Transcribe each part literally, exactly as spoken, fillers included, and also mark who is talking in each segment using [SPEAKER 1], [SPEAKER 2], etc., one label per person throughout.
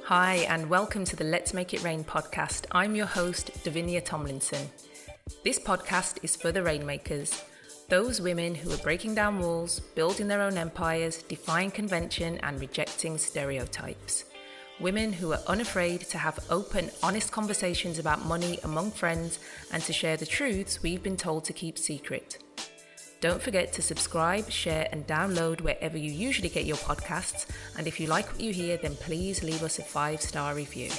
[SPEAKER 1] Hi, and welcome to the Let's Make It Rain podcast. I'm your host, Davinia Tomlinson. This podcast is for the rainmakers, those women who are breaking down walls, building their own empires, defying convention, and rejecting stereotypes. Women who are unafraid to have open, honest conversations about money among friends and to share the truths we've been told to keep secret. Don't forget to subscribe, share, and download wherever you usually get your podcasts. And if you like what you hear, then please leave us a five-star review.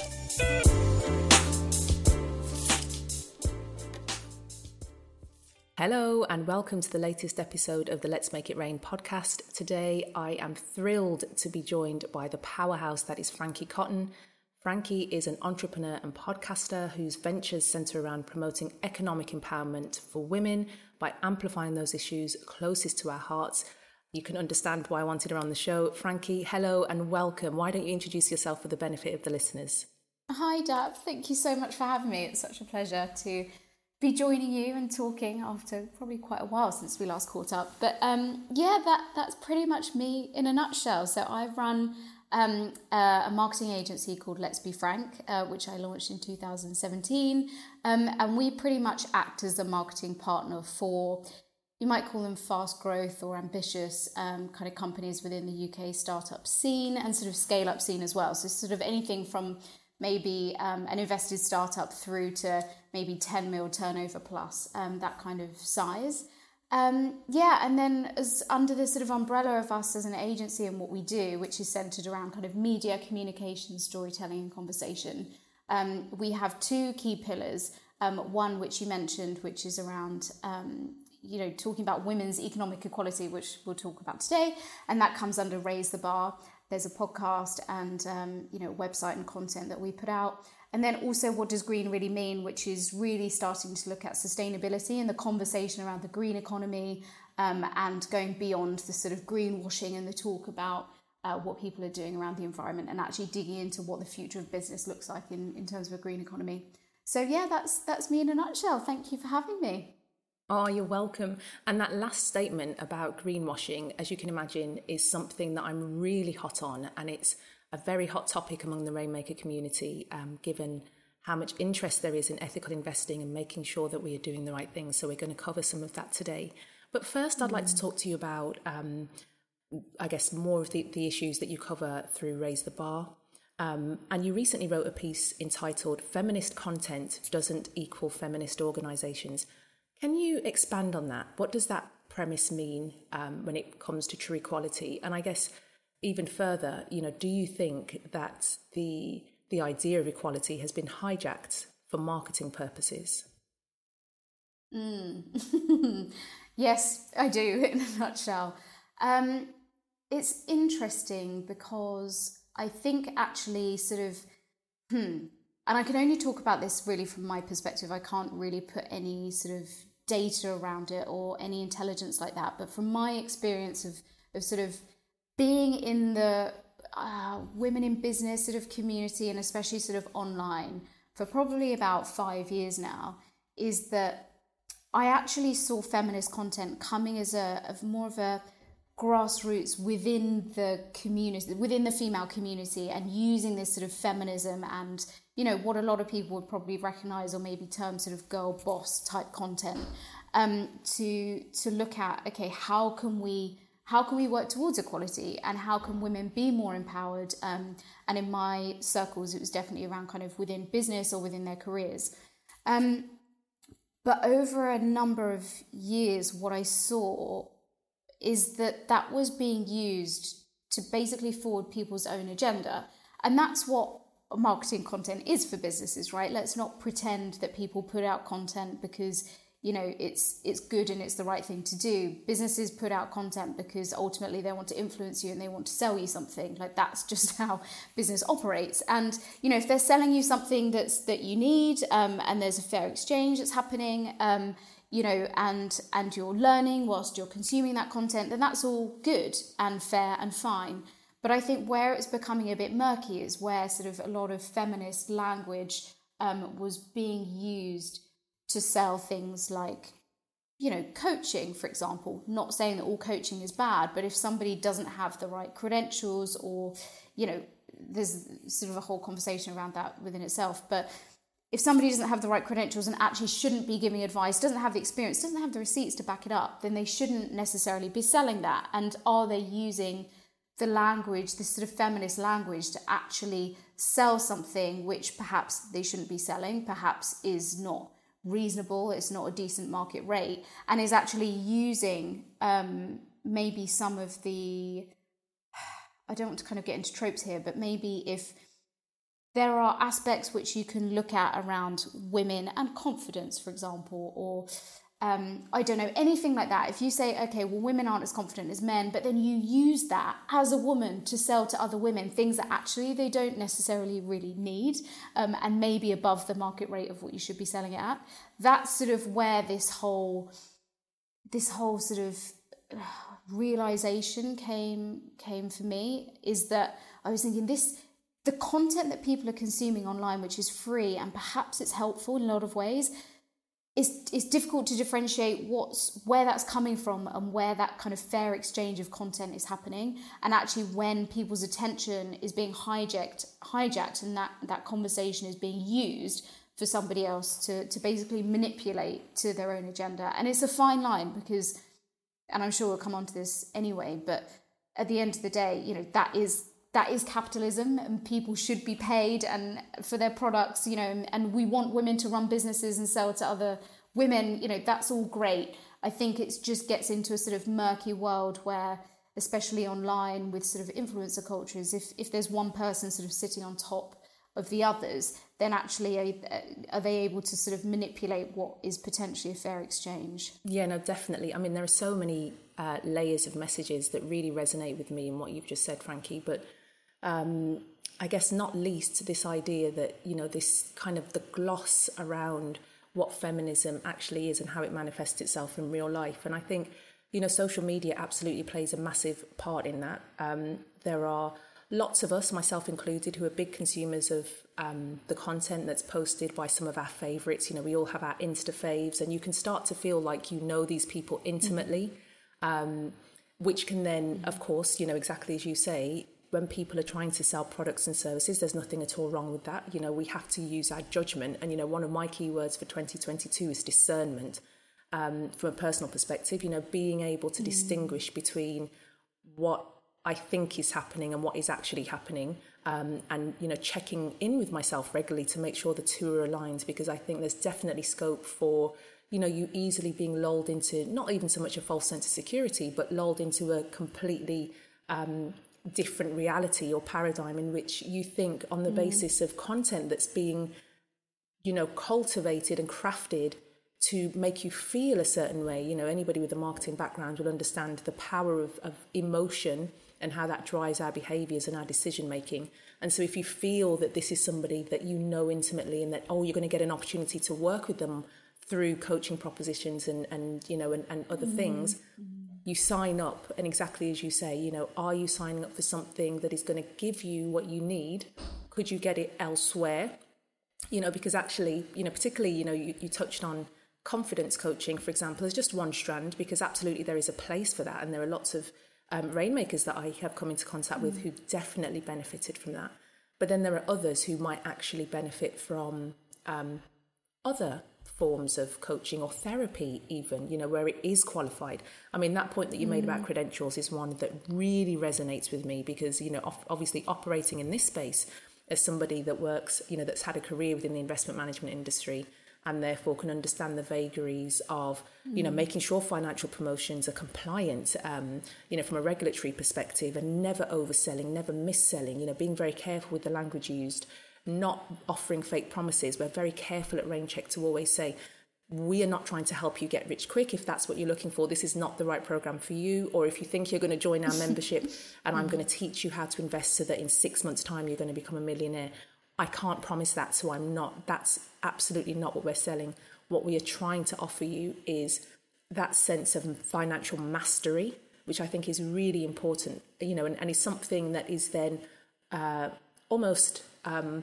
[SPEAKER 1] Hello, and welcome to the latest episode of the Let's Make It Rain podcast. Today, I am thrilled to be joined by the powerhouse that is Frankie Cotton. Frankie is an entrepreneur and podcaster whose ventures centre around promoting economic empowerment for women by amplifying those issues closest to our hearts. You can understand why I wanted her on the show. Frankie, hello and welcome. Why don't you introduce yourself for the benefit of the listeners?
[SPEAKER 2] Hi, Dab. Thank you so much for having me. It's such a pleasure to be joining you and talking after probably quite a while since we last caught up. But um, yeah, that that's pretty much me in a nutshell. So I run um, uh, a marketing agency called Let's Be Frank, uh, which I launched in two thousand seventeen. Um, and we pretty much act as a marketing partner for, you might call them fast growth or ambitious um, kind of companies within the U K startup scene and sort of scale up scene as well. So sort of anything from maybe um, an invested startup through to maybe ten mil turnover plus, um, that kind of size. Um, yeah, and then as under the sort of umbrella of us as an agency and what we do, which is centered around kind of media, communication, storytelling and conversation, um, we have two key pillars. Um, one, which you mentioned, which is around, um, you know, talking about women's economic equality, which we'll talk about today. And that comes under Raise the Bar. There's a podcast and, um, you know, website and content that we put out. And then also what does green really mean, which is really starting to look at sustainability and the conversation around the green economy um, and going beyond the sort of greenwashing and the talk about uh, what people are doing around the environment and actually digging into what the future of business looks like in, in terms of a green economy. So yeah, that's that's me in a nutshell. Thank you for having me.
[SPEAKER 1] Oh, you're welcome. And that last statement about greenwashing, as you can imagine, is something that I'm really hot on. And it's a very hot topic among the Rainmaker community, um, given how much interest there is in ethical investing and making sure that we are doing the right things. So we're going to cover some of that today. But first, I'd mm. like to talk to you about, um, I guess, more of the, the issues that you cover through Raise the Bar. Um, and you recently wrote a piece entitled Feminist Content Doesn't Equal Feminist Organisations. Can you expand on that? What does that premise mean um, when it comes to true equality? And I guess even further, you know, do you think that the the idea of equality has been hijacked for marketing purposes?
[SPEAKER 2] Mm. Yes, I do, in a nutshell. Um, it's interesting because I think actually sort of, hmm, and I can only talk about this really from my perspective. I can't really put any sort of data around it or any intelligence like that. But from my experience of, of sort of being in the uh, women in business sort of community and especially sort of online for probably about five years now, is that I actually saw feminist content coming as a of more of a grassroots within the community, within the female community, and using this sort of feminism and, you know, what a lot of people would probably recognize or maybe term sort of girl boss type content, um, to to look at, okay, how can we how can we work towards equality and how can women be more empowered? Um, and in my circles, it was definitely around kind of within business or within their careers. Um, but over a number of years, what I saw is that that was being used to basically forward people's own agenda. And that's what marketing content is for businesses, right? Let's not pretend that people put out content because, you know, it's it's good and it's the right thing to do. Businesses put out content because ultimately they want to influence you and they want to sell you something. Like, that's just how business operates. And, you know, if they're selling you something that's that you need um, and there's a fair exchange that's happening, um, you know, and and you're learning whilst you're consuming that content, then that's all good and fair and fine. But I think where it's becoming a bit murky is where sort of a lot of feminist language um, was being used to sell things like, you know, coaching, for example. Not saying that all coaching is bad, but if somebody doesn't have the right credentials or, you know, there's sort of a whole conversation around that within itself. But if somebody doesn't have the right credentials and actually shouldn't be giving advice, doesn't have the experience, doesn't have the receipts to back it up, then they shouldn't necessarily be selling that. And are they using the language, this sort of feminist language, to actually sell something which perhaps they shouldn't be selling, perhaps is not reasonable, it's not a decent market rate, and is actually using um, maybe some of the, I don't want to kind of get into tropes here, but maybe if there are aspects which you can look at around women and confidence, for example, or um, I don't know, anything like that. If you say, okay, well, women aren't as confident as men, but then you use that as a woman to sell to other women things that actually they don't necessarily really need, um, and maybe above the market rate of what you should be selling it at. That's sort of where this whole, this whole sort of realization came came for me, is that I was thinking this, the content that people are consuming online, which is free and perhaps it's helpful in a lot of ways, is it's difficult to differentiate what's where that's coming from and where that kind of fair exchange of content is happening, and actually when people's attention is being hijacked hijacked and that that conversation is being used for somebody else to to basically manipulate to their own agenda. And it's a fine line, because, and I'm sure we'll come on to this anyway, but at the end of the day, you know, that is that is capitalism, and people should be paid and for their products, you know, and, and we want women to run businesses and sell to other women, you know, that's all great. I think it just gets into a sort of murky world where, especially online with sort of influencer cultures, if, if there's one person sort of sitting on top of the others, then actually are, are they able to sort of manipulate what is potentially a fair exchange?
[SPEAKER 1] Yeah, no, definitely. I mean, there are so many uh, layers of messages that really resonate with me in what you've just said, Frankie, but Um, I guess not least this idea that, you know, this kind of the gloss around what feminism actually is and how it manifests itself in real life. And I think, you know, social media absolutely plays a massive part in that. Um, there are lots of us, myself included, who are big consumers of um, the content that's posted by some of our favourites. You know, we all have our Insta faves, and you can start to feel like you know these people intimately, um, which can then, of course, you know, exactly as you say, when people are trying to sell products and services, there's nothing at all wrong with that. You know, we have to use our judgment. And, you know, one of my keywords for twenty twenty-two is discernment. Um, from a personal perspective, you know, being able to mm. distinguish between what I think is happening and what is actually happening. Um, and, you know, checking in with myself regularly to make sure the two are aligned, because I think there's definitely scope for, you know, you easily being lulled into not even so much a false sense of security, but lulled into a completely um, different reality or paradigm in which you think on the mm. basis of content that's being, you know, cultivated and crafted to make you feel a certain way. You know, anybody with a marketing background will understand the power of, of emotion and how that drives our behaviours and our decision making. And so if you feel that this is somebody that you know intimately and that, oh, you're going to get an opportunity to work with them through coaching propositions and, and you know, and, and other mm. things, you sign up. And exactly as you say, you know, are you signing up for something that is going to give you what you need? Could you get it elsewhere? You know, because actually, you know, particularly, you know, you, you touched on confidence coaching, for example, as just one strand, because absolutely there is a place for that. And there are lots of um, rainmakers that I have come into contact with mm. who definitely benefited from that. But then there are others who might actually benefit from um, other forms of coaching or therapy even, you know, where it is qualified. I mean, that point that you made mm. about credentials is one that really resonates with me because, you know, obviously operating in this space as somebody that works, you know, that's had a career within the investment management industry and therefore can understand the vagaries of, mm. you know, making sure financial promotions are compliant, um, you know, from a regulatory perspective, and never overselling, never mis-selling, you know, being very careful with the language used, not offering fake promises. We're very careful at RainCheck to always say, we are not trying to help you get rich quick. If that's what you're looking for, this is not the right program for you. Or if you think you're going to join our membership and I'm going to teach you how to invest so that in six months' time you're going to become a millionaire, I can't promise that, so I'm not. That's absolutely not what we're selling. What we are trying to offer you is that sense of financial mastery, which I think is really important, you know, and, and is something that is then uh, almost um,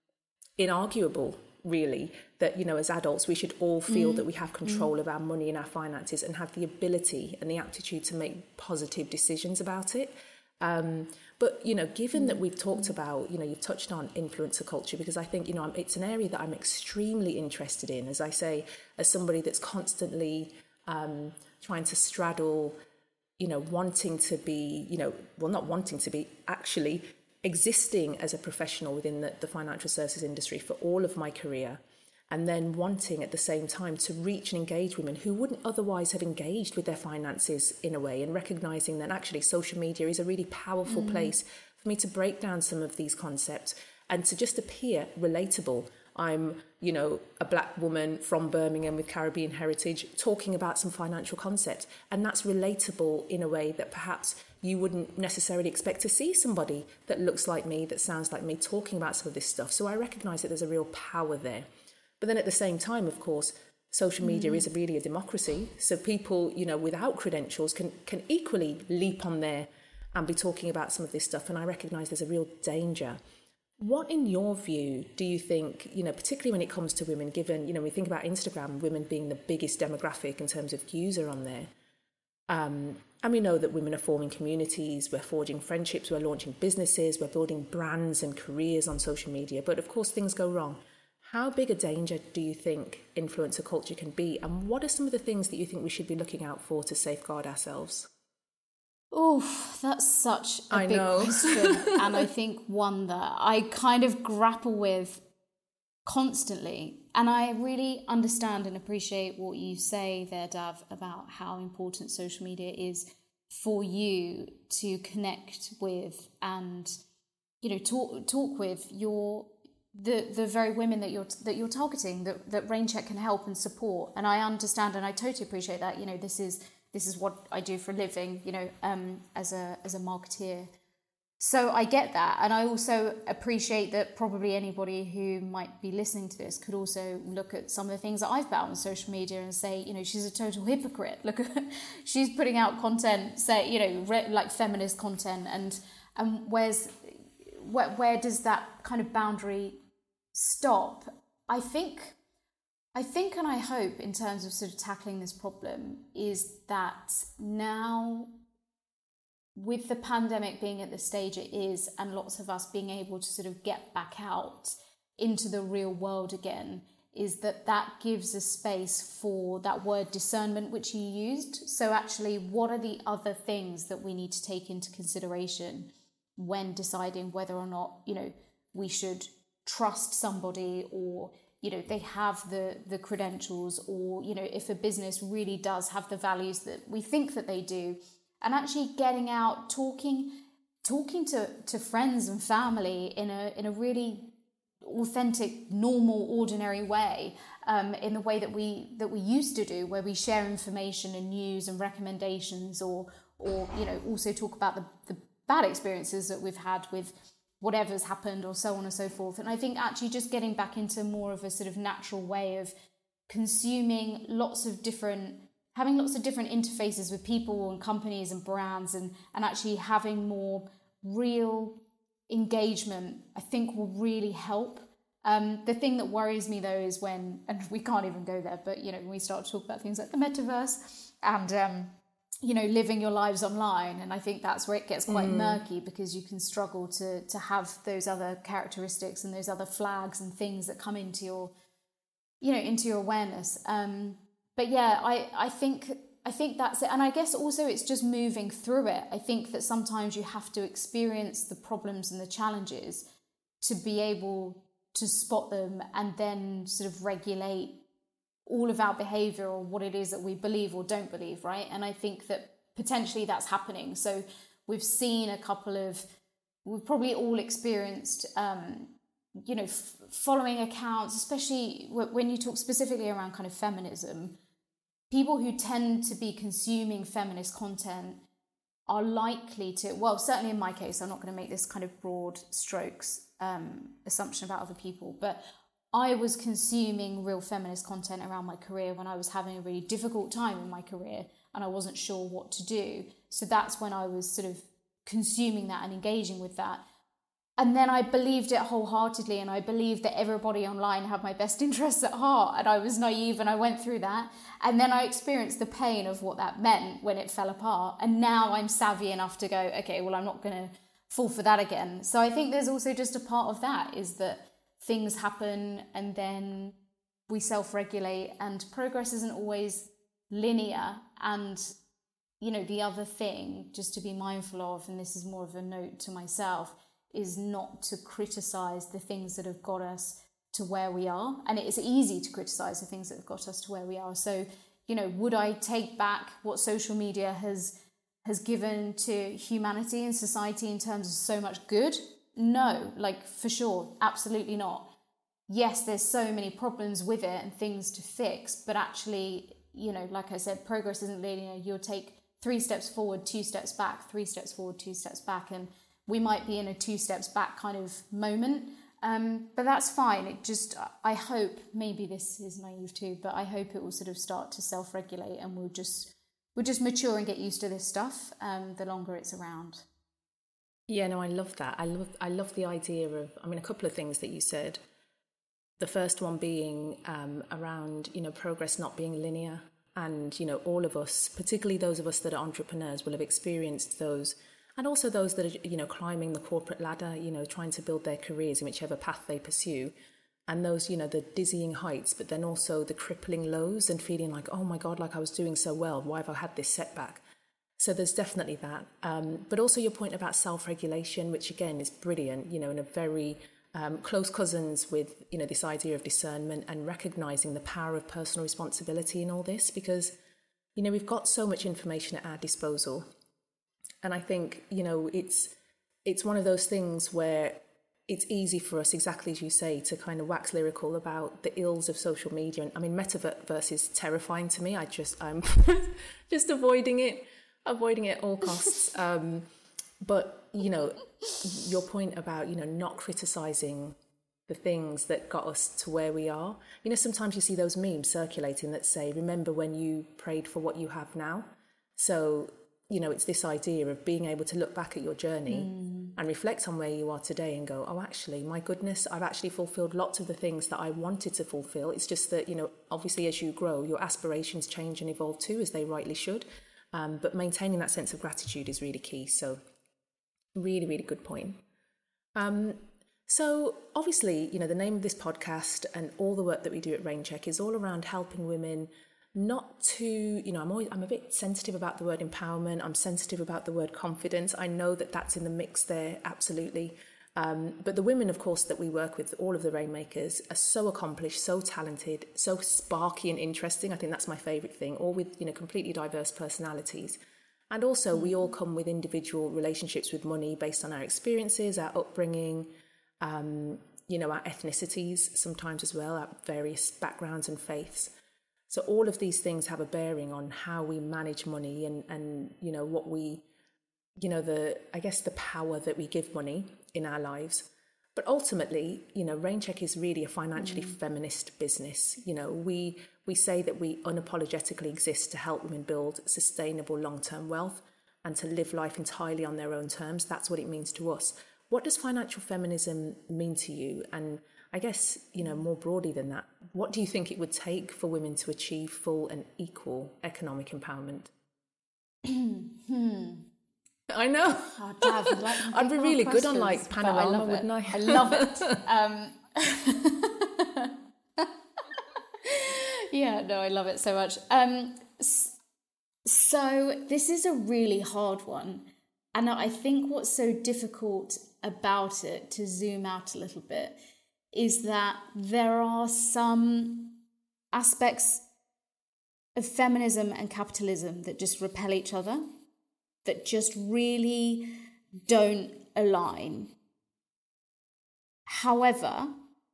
[SPEAKER 1] inarguable, really, that, you know, as adults, we should all feel mm. that we have control mm. of our money and our finances and have the ability and the aptitude to make positive decisions about it. Um, but, you know, given that we've talked about, you know, you've touched on influencer culture, because I think, you know, I'm, it's an area that I'm extremely interested in, as I say, as somebody that's constantly um, trying to straddle, you know, wanting to be, you know, well, not wanting to be, actually existing as a professional within the, the financial services industry for all of my career, and then wanting at the same time to reach and engage women who wouldn't otherwise have engaged with their finances in a way, and recognizing that actually social media is a really powerful mm. place for me to break down some of these concepts and to just appear relatable. I'm, you know, a black woman from Birmingham with Caribbean heritage talking about some financial concepts, and that's relatable in a way that perhaps you wouldn't necessarily expect to see somebody that looks like me, that sounds like me, talking about some of this stuff. So I recognize that there's a real power there. But then at the same time, of course, social media mm. is really a democracy. So people, you know, without credentials can, can equally leap on there and be talking about some of this stuff. And I recognise there's a real danger. What, in your view, do you think, you know, particularly when it comes to women, given, you know, we think about Instagram, women being the biggest demographic in terms of user on there. Um, and we know that women are forming communities, we're forging friendships, we're launching businesses, we're building brands and careers on social media. But of course, things go wrong. How big a danger do you think influencer culture can be? And what are some of the things that you think we should be looking out for to safeguard ourselves?
[SPEAKER 2] Oh, that's such a
[SPEAKER 1] I
[SPEAKER 2] big
[SPEAKER 1] know.
[SPEAKER 2] question. And I think one that I kind of grapple with constantly. And I really understand and appreciate what you say there, Dav, about how important social media is for you to connect with and, you know, talk talk with your the the very women that you're that you're targeting, that that RainCheck can help and support. And I understand and I totally appreciate that. You know, this is this is what I do for a living, you know, um, as a as a marketeer. So I get that. And I also appreciate that probably anybody who might be listening to this could also look at some of the things that I've put out on social media and say, you know, she's a total hypocrite. Look at, she's putting out content, say, you know, re- like feminist content. And, and where's, where, where does that kind of boundary stop? I think, I think and I hope in terms of sort of tackling this problem is that now, with the pandemic being at the stage it is, and lots of us being able to sort of get back out into the real world again, is that that gives a space for that word discernment which you used. So actually, what are the other things that we need to take into consideration when deciding whether or not, you know, we should trust somebody, or, you know, they have the the credentials, or, you know, if a business really does have the values that we think that they do. And actually getting out, talking, talking to, to friends and family in a in a really authentic, normal, ordinary way, um, in the way that we that we used to do, where we share information and news and recommendations, or or you know, also talk about the, the bad experiences that we've had with whatever's happened, or so on and so forth. And I think actually just getting back into more of a sort of natural way of consuming lots of different. having lots of different interfaces with people and companies and brands, and, and actually having more real engagement, I think will really help. Um, the thing that worries me though is when, and we can't even go there, but, you know, when we start to talk about things like the metaverse and, um, you know, living your lives online. And I think that's where it gets quite mm. murky, because you can struggle to, to have those other characteristics and those other flags and things that come into your, you know, into your awareness. Um, But yeah, I, I think I think that's it. And I guess also it's just moving through it. I think that sometimes you have to experience the problems and the challenges to be able to spot them and then sort of regulate all of our behaviour, or what it is that we believe or don't believe, right? And I think that potentially that's happening. So we've seen a couple of, we've probably all experienced, um, you know, f- following accounts, especially w- when you talk specifically around kind of feminism. People who tend to be consuming feminist content are likely to, well, certainly in my case, I'm not going to make this kind of broad strokes um, assumption about other people, but I was consuming real feminist content around my career when I was having a really difficult time in my career and I wasn't sure what to do. So that's when I was sort of consuming that and engaging with that. and then I believed it wholeheartedly, and I believed that everybody online had my best interests at heart, and I was naive, and I went through that. And then I experienced the pain of what that meant when it fell apart. And now I'm savvy enough to go, okay, well, I'm not going to fall for that again. So I think there's also just a part of that, is that things happen and then we self-regulate, and progress isn't always linear. And, you know, the other thing just to be mindful of, and this is more of a note to myself, is not to criticize the things that have got us to where we are. And it is easy to criticize the things that have got us to where we are. So, you know, would I take back what social media has has given to humanity and society in terms of so much good? No, like for sure, absolutely not. Yes, there's so many problems with it and things to fix, but actually, you know, like I said, progress isn't linear. You'll take three steps forward, two steps back, three steps forward, two steps back, and we might be in a two steps back kind of moment, um, but that's fine. It just, I hope, maybe this is naive too, but I hope it will sort of start to self-regulate, and we'll just we'll just mature and get used to this stuff um, the longer it's around.
[SPEAKER 1] Yeah, no, I love that. I love I love the idea of, I mean, a couple of things that you said. The first one being um, around, you know, progress not being linear, and, you know, all of us, particularly those of us that are entrepreneurs, will have experienced those. And also those that are, you know, climbing the corporate ladder, you know, trying to build their careers in whichever path they pursue. And those, you know, the dizzying heights, but then also the crippling lows, and feeling like, oh my God, like I was doing so well. Why have I had this setback? So there's definitely that. Um, but also your point about self-regulation, which again is brilliant, you know, in a very um, close cousins with, you know, this idea of discernment and recognizing the power of personal responsibility in all this, because, you know, we've got so much information at our disposal. And I think, you know, it's it's one of those things where it's easy for us, exactly as you say, to kind of wax lyrical about the ills of social media. And I mean, metaverse is terrifying to me. I just, I'm just avoiding it, avoiding it at all costs. Um, but, you know, your point about, you know, not criticizing the things that got us to where we are. You know, sometimes you see those memes circulating that say, remember when you prayed for what you have now? So, you know, it's this idea of being able to look back at your journey mm. and reflect on where you are today and go, oh, actually, my goodness, I've actually fulfilled lots of the things that I wanted to fulfill. It's just that, you know, obviously as you grow, your aspirations change and evolve too, as they rightly should. Um, but maintaining that sense of gratitude is really key. So really, really good point. Um, so obviously, you know, the name of this podcast and all the work that we do at RainCheck is all around helping women not to, you know, I'm always, I'm a bit sensitive about the word empowerment. I'm sensitive about the word confidence. I know that that's in the mix there, absolutely. Um, but the women, of course, that we work with, all of the Rainmakers, are so accomplished, so talented, so sparky and interesting. I think that's my favourite thing, all with, you know, completely diverse personalities. And also, mm. we all come with individual relationships with money based on our experiences, our upbringing, um, you know, our ethnicities sometimes as well, our various backgrounds and faiths. So all of these things have a bearing on how we manage money and, and, you know, what we, you know, the, I guess the power that we give money in our lives. But ultimately, you know, RainCheck is really a financially mm. feminist business. You know, we, we say that we unapologetically exist to help women build sustainable long-term wealth and to live life entirely on their own terms. That's what it means to us. What does financial feminism mean to you? And I guess, you know, more broadly than that, what do you think it would take for women to achieve full and equal economic empowerment?
[SPEAKER 2] hmm.
[SPEAKER 1] I know.
[SPEAKER 2] Oh, Dav, I'd, like
[SPEAKER 1] I'd be really good on like Panorama, I wouldn't I?
[SPEAKER 2] I love it. Um, yeah, no, I love it so much. Um, so this is a really hard one. And I think what's so difficult about it, to zoom out a little bit, is that there are some aspects of feminism and capitalism that just repel each other, that just really don't align. However,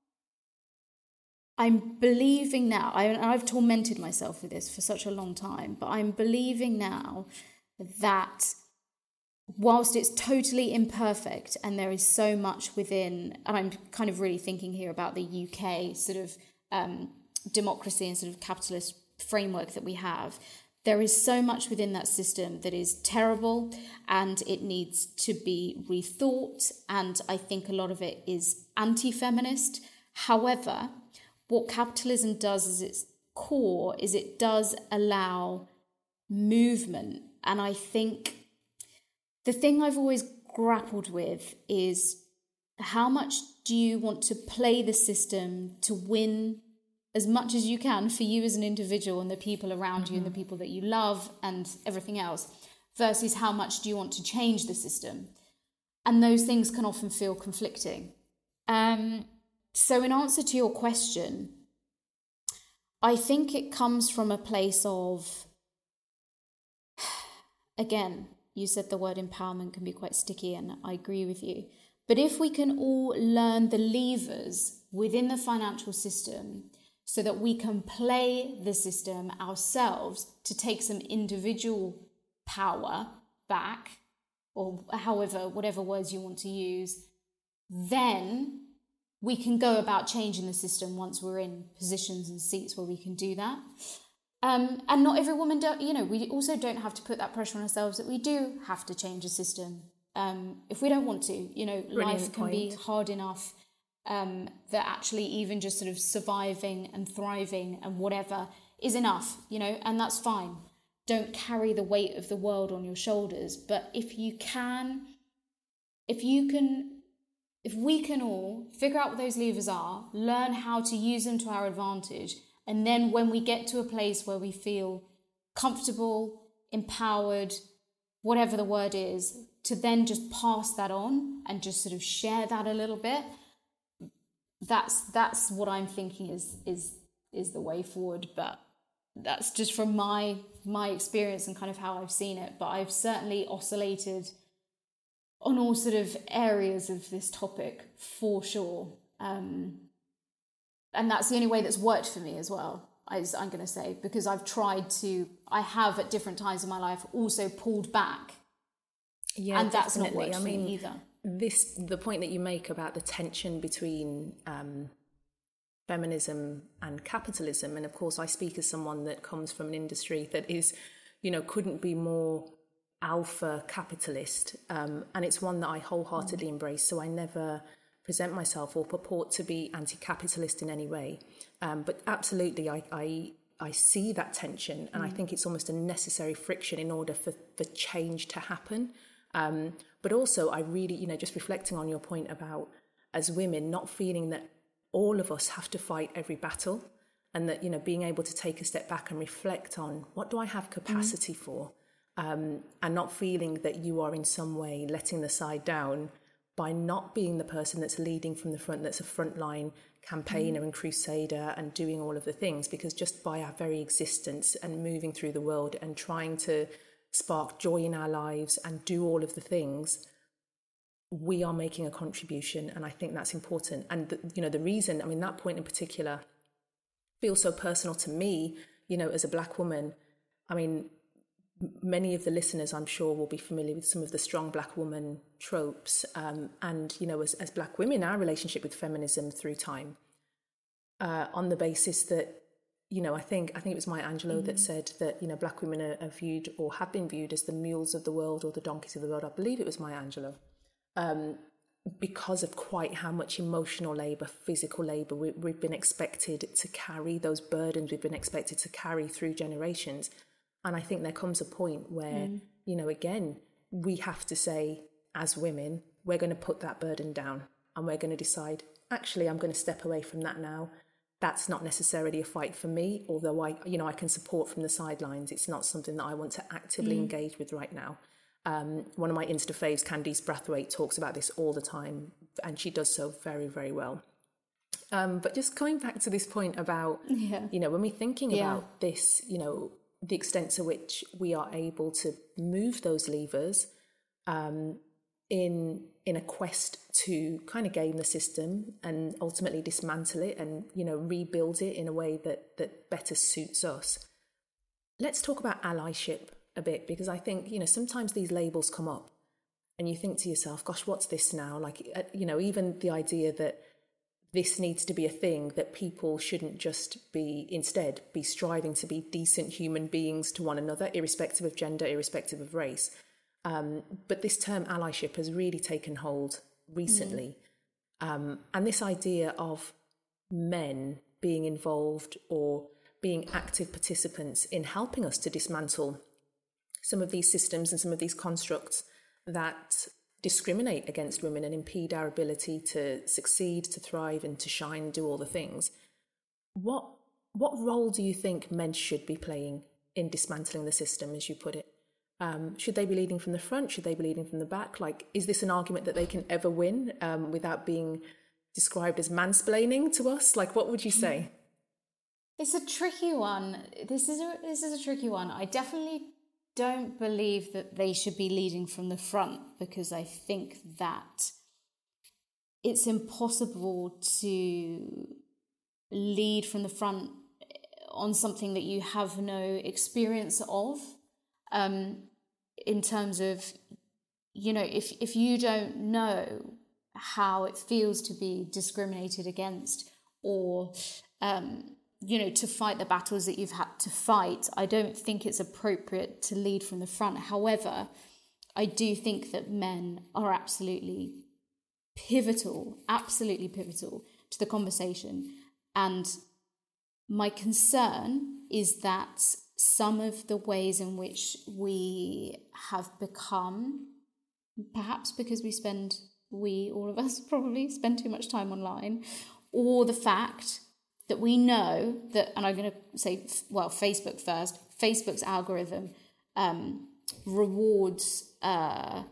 [SPEAKER 2] I'm believing now, I, I've tormented myself with this for such a long time, but I'm believing now that whilst it's totally imperfect and there is so much within, and I'm kind of really thinking here about the U K sort of um, democracy and sort of capitalist framework that we have, There is so much within that system that is terrible and it needs to be rethought. And I think a lot of it is anti-feminist. However, what capitalism does as its core is it does allow movement. And I think the thing I've always grappled with is how much do you want to play the system to win as much as you can for you as an individual and the people around mm-hmm. you and the people that you love and everything else, versus how much do you want to change the system? And those things can often feel conflicting. Um, so in answer to your question, I think it comes from a place of, again, you said the word empowerment can be quite sticky, and I agree with you. But if we can all learn the levers within the financial system so that we can play the system ourselves to take some individual power back, or however, whatever words you want to use, then we can go about changing the system once we're in positions and seats where we can do that. Um, and not every woman, do, you know, we also don't have to put that pressure on ourselves that we do have to change the system. Um, if we don't want to, you know,
[SPEAKER 1] Brilliant
[SPEAKER 2] life can
[SPEAKER 1] point.
[SPEAKER 2] be hard enough um, that actually even just sort of surviving and thriving and whatever is enough, you know, and that's fine. Don't carry the weight of the world on your shoulders. But if you can, if you can, if we can all figure out what those levers are, learn how to use them to our advantage, and then when we get to a place where we feel comfortable, empowered, whatever the word is, to then just pass that on and just sort of share that a little bit, that's that's what I'm thinking is is is the way forward. But that's just from my my experience and kind of how I've seen it. But I've certainly oscillated on all sort of areas of this topic for sure. Um, and that's the only way that's worked for me as well, as I'm going to say, because I've tried to, I have at different times in my life also pulled back.
[SPEAKER 1] Yeah,
[SPEAKER 2] and that's
[SPEAKER 1] definitely.
[SPEAKER 2] not worked
[SPEAKER 1] I
[SPEAKER 2] for
[SPEAKER 1] mean,
[SPEAKER 2] me either.
[SPEAKER 1] This, the point that you make about the tension between um, feminism and capitalism, and of course I speak as someone that comes from an industry that is, you know, couldn't be more alpha capitalist, um, and it's one that I wholeheartedly mm. embrace. So I never present myself or purport to be anti-capitalist in any way, um, but absolutely I, I I see that tension, and mm. I think it's almost a necessary friction in order for for change to happen. Um, but also I really, you know, just reflecting on your point about as women not feeling that all of us have to fight every battle, and that, you know, being able to take a step back and reflect on what do I have capacity mm. for. Um, and not feeling that you are in some way letting the side down by not being the person that's leading from the front, that's a frontline campaigner mm. and crusader and doing all of the things, because just by our very existence and moving through the world and trying to spark joy in our lives and do all of the things, we are making a contribution. And I think that's important. And, the, you know, the reason, I mean, that point in particular feels so personal to me, you know, as a Black woman. I mean, many of the listeners, I'm sure, will be familiar with some of the strong Black woman tropes. Um, and, you know, as, as Black women, our relationship with feminism through time, uh, on the basis that, you know, I think I think it was Maya Angelou mm. that said that, you know, Black women are, are viewed or have been viewed as the mules of the world or the donkeys of the world. I believe it was Maya Angelou. Um, because of quite how much emotional labour, physical labour we, we've been expected to carry, those burdens we've been expected to carry through generations. And I think there comes a point where, mm. you know, again, we have to say, as women, we're going to put that burden down and we're going to decide, actually, I'm going to step away from that now. That's not necessarily a fight for me, although I, you know, I can support from the sidelines. It's not something that I want to actively mm. engage with right now. Um, one of my Insta faves, Candice Brathwaite, talks about this all the time, and she does so very, very well. Um, but just coming back to this point about, yeah. you know, when we're thinking yeah. about this, you know, the extent to which we are able to move those levers um, in in a quest to kind of game the system and ultimately dismantle it and, you know, rebuild it in a way that that better suits us. Let's talk about allyship a bit, because I think, you know, sometimes these labels come up and you think to yourself, gosh, what's this now? Like, you know, even the idea that this needs to be a thing, that people shouldn't just be, instead, be striving to be decent human beings to one another, irrespective of gender, irrespective of race. Um, but this term allyship has really taken hold recently. Mm. Um, and this idea of men being involved or being active participants in helping us to dismantle some of these systems and some of these constructs that discriminate against women and impede our ability to succeed, to thrive and to shine and do all the things. What what role do you think men should be playing in dismantling the system, as you put it? Um, should they be leading from the front? Should they be leading from the back? Like, is this an argument that they can ever win um, without being described as mansplaining to us? Like, what would you say?
[SPEAKER 2] It's a tricky one. This is a, this is a tricky one. I definitely don't believe that they should be leading from the front, because I think that it's impossible to lead from the front on something that you have no experience of, um, in terms of, you know, if, if you don't know how it feels to be discriminated against, or um, you know, to fight the battles that you've had to fight, I don't think it's appropriate to lead from the front. However, I do think that men are absolutely pivotal, absolutely pivotal to the conversation. And my concern is that some of the ways in which we have become, perhaps because we spend, we, all of us probably spend too much time online, or the fact that we know that, and I'm going to say, well, Facebook first, Facebook's algorithm um, rewards uh,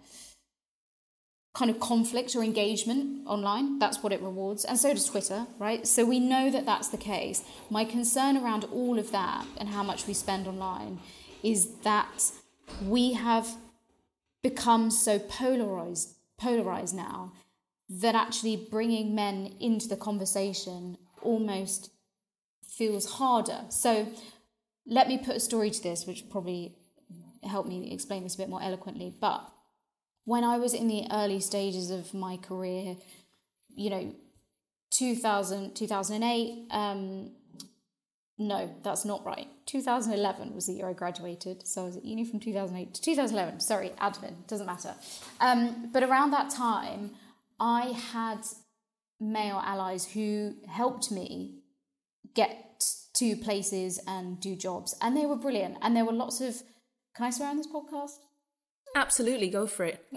[SPEAKER 2] kind of conflict or engagement online. That's what it rewards. And so does Twitter, right? So we know that that's the case. My concern around all of that and how much we spend online is that we have become so polarized, polarized now that actually bringing men into the conversation almost feels harder. So let me put a story to this, which probably help me explain this a bit more eloquently. But when I was in the early stages of my career, you know, two thousand, two thousand eight, um, no, that's not right. two thousand eleven was the year I graduated. So I was at uni from two thousand eight to two thousand eleven. Sorry, admin, doesn't matter. Um, but around that time, I had male allies who helped me get to places and do jobs. And they were brilliant. And there were lots of... Can I swear on this podcast?
[SPEAKER 1] Absolutely, go for it.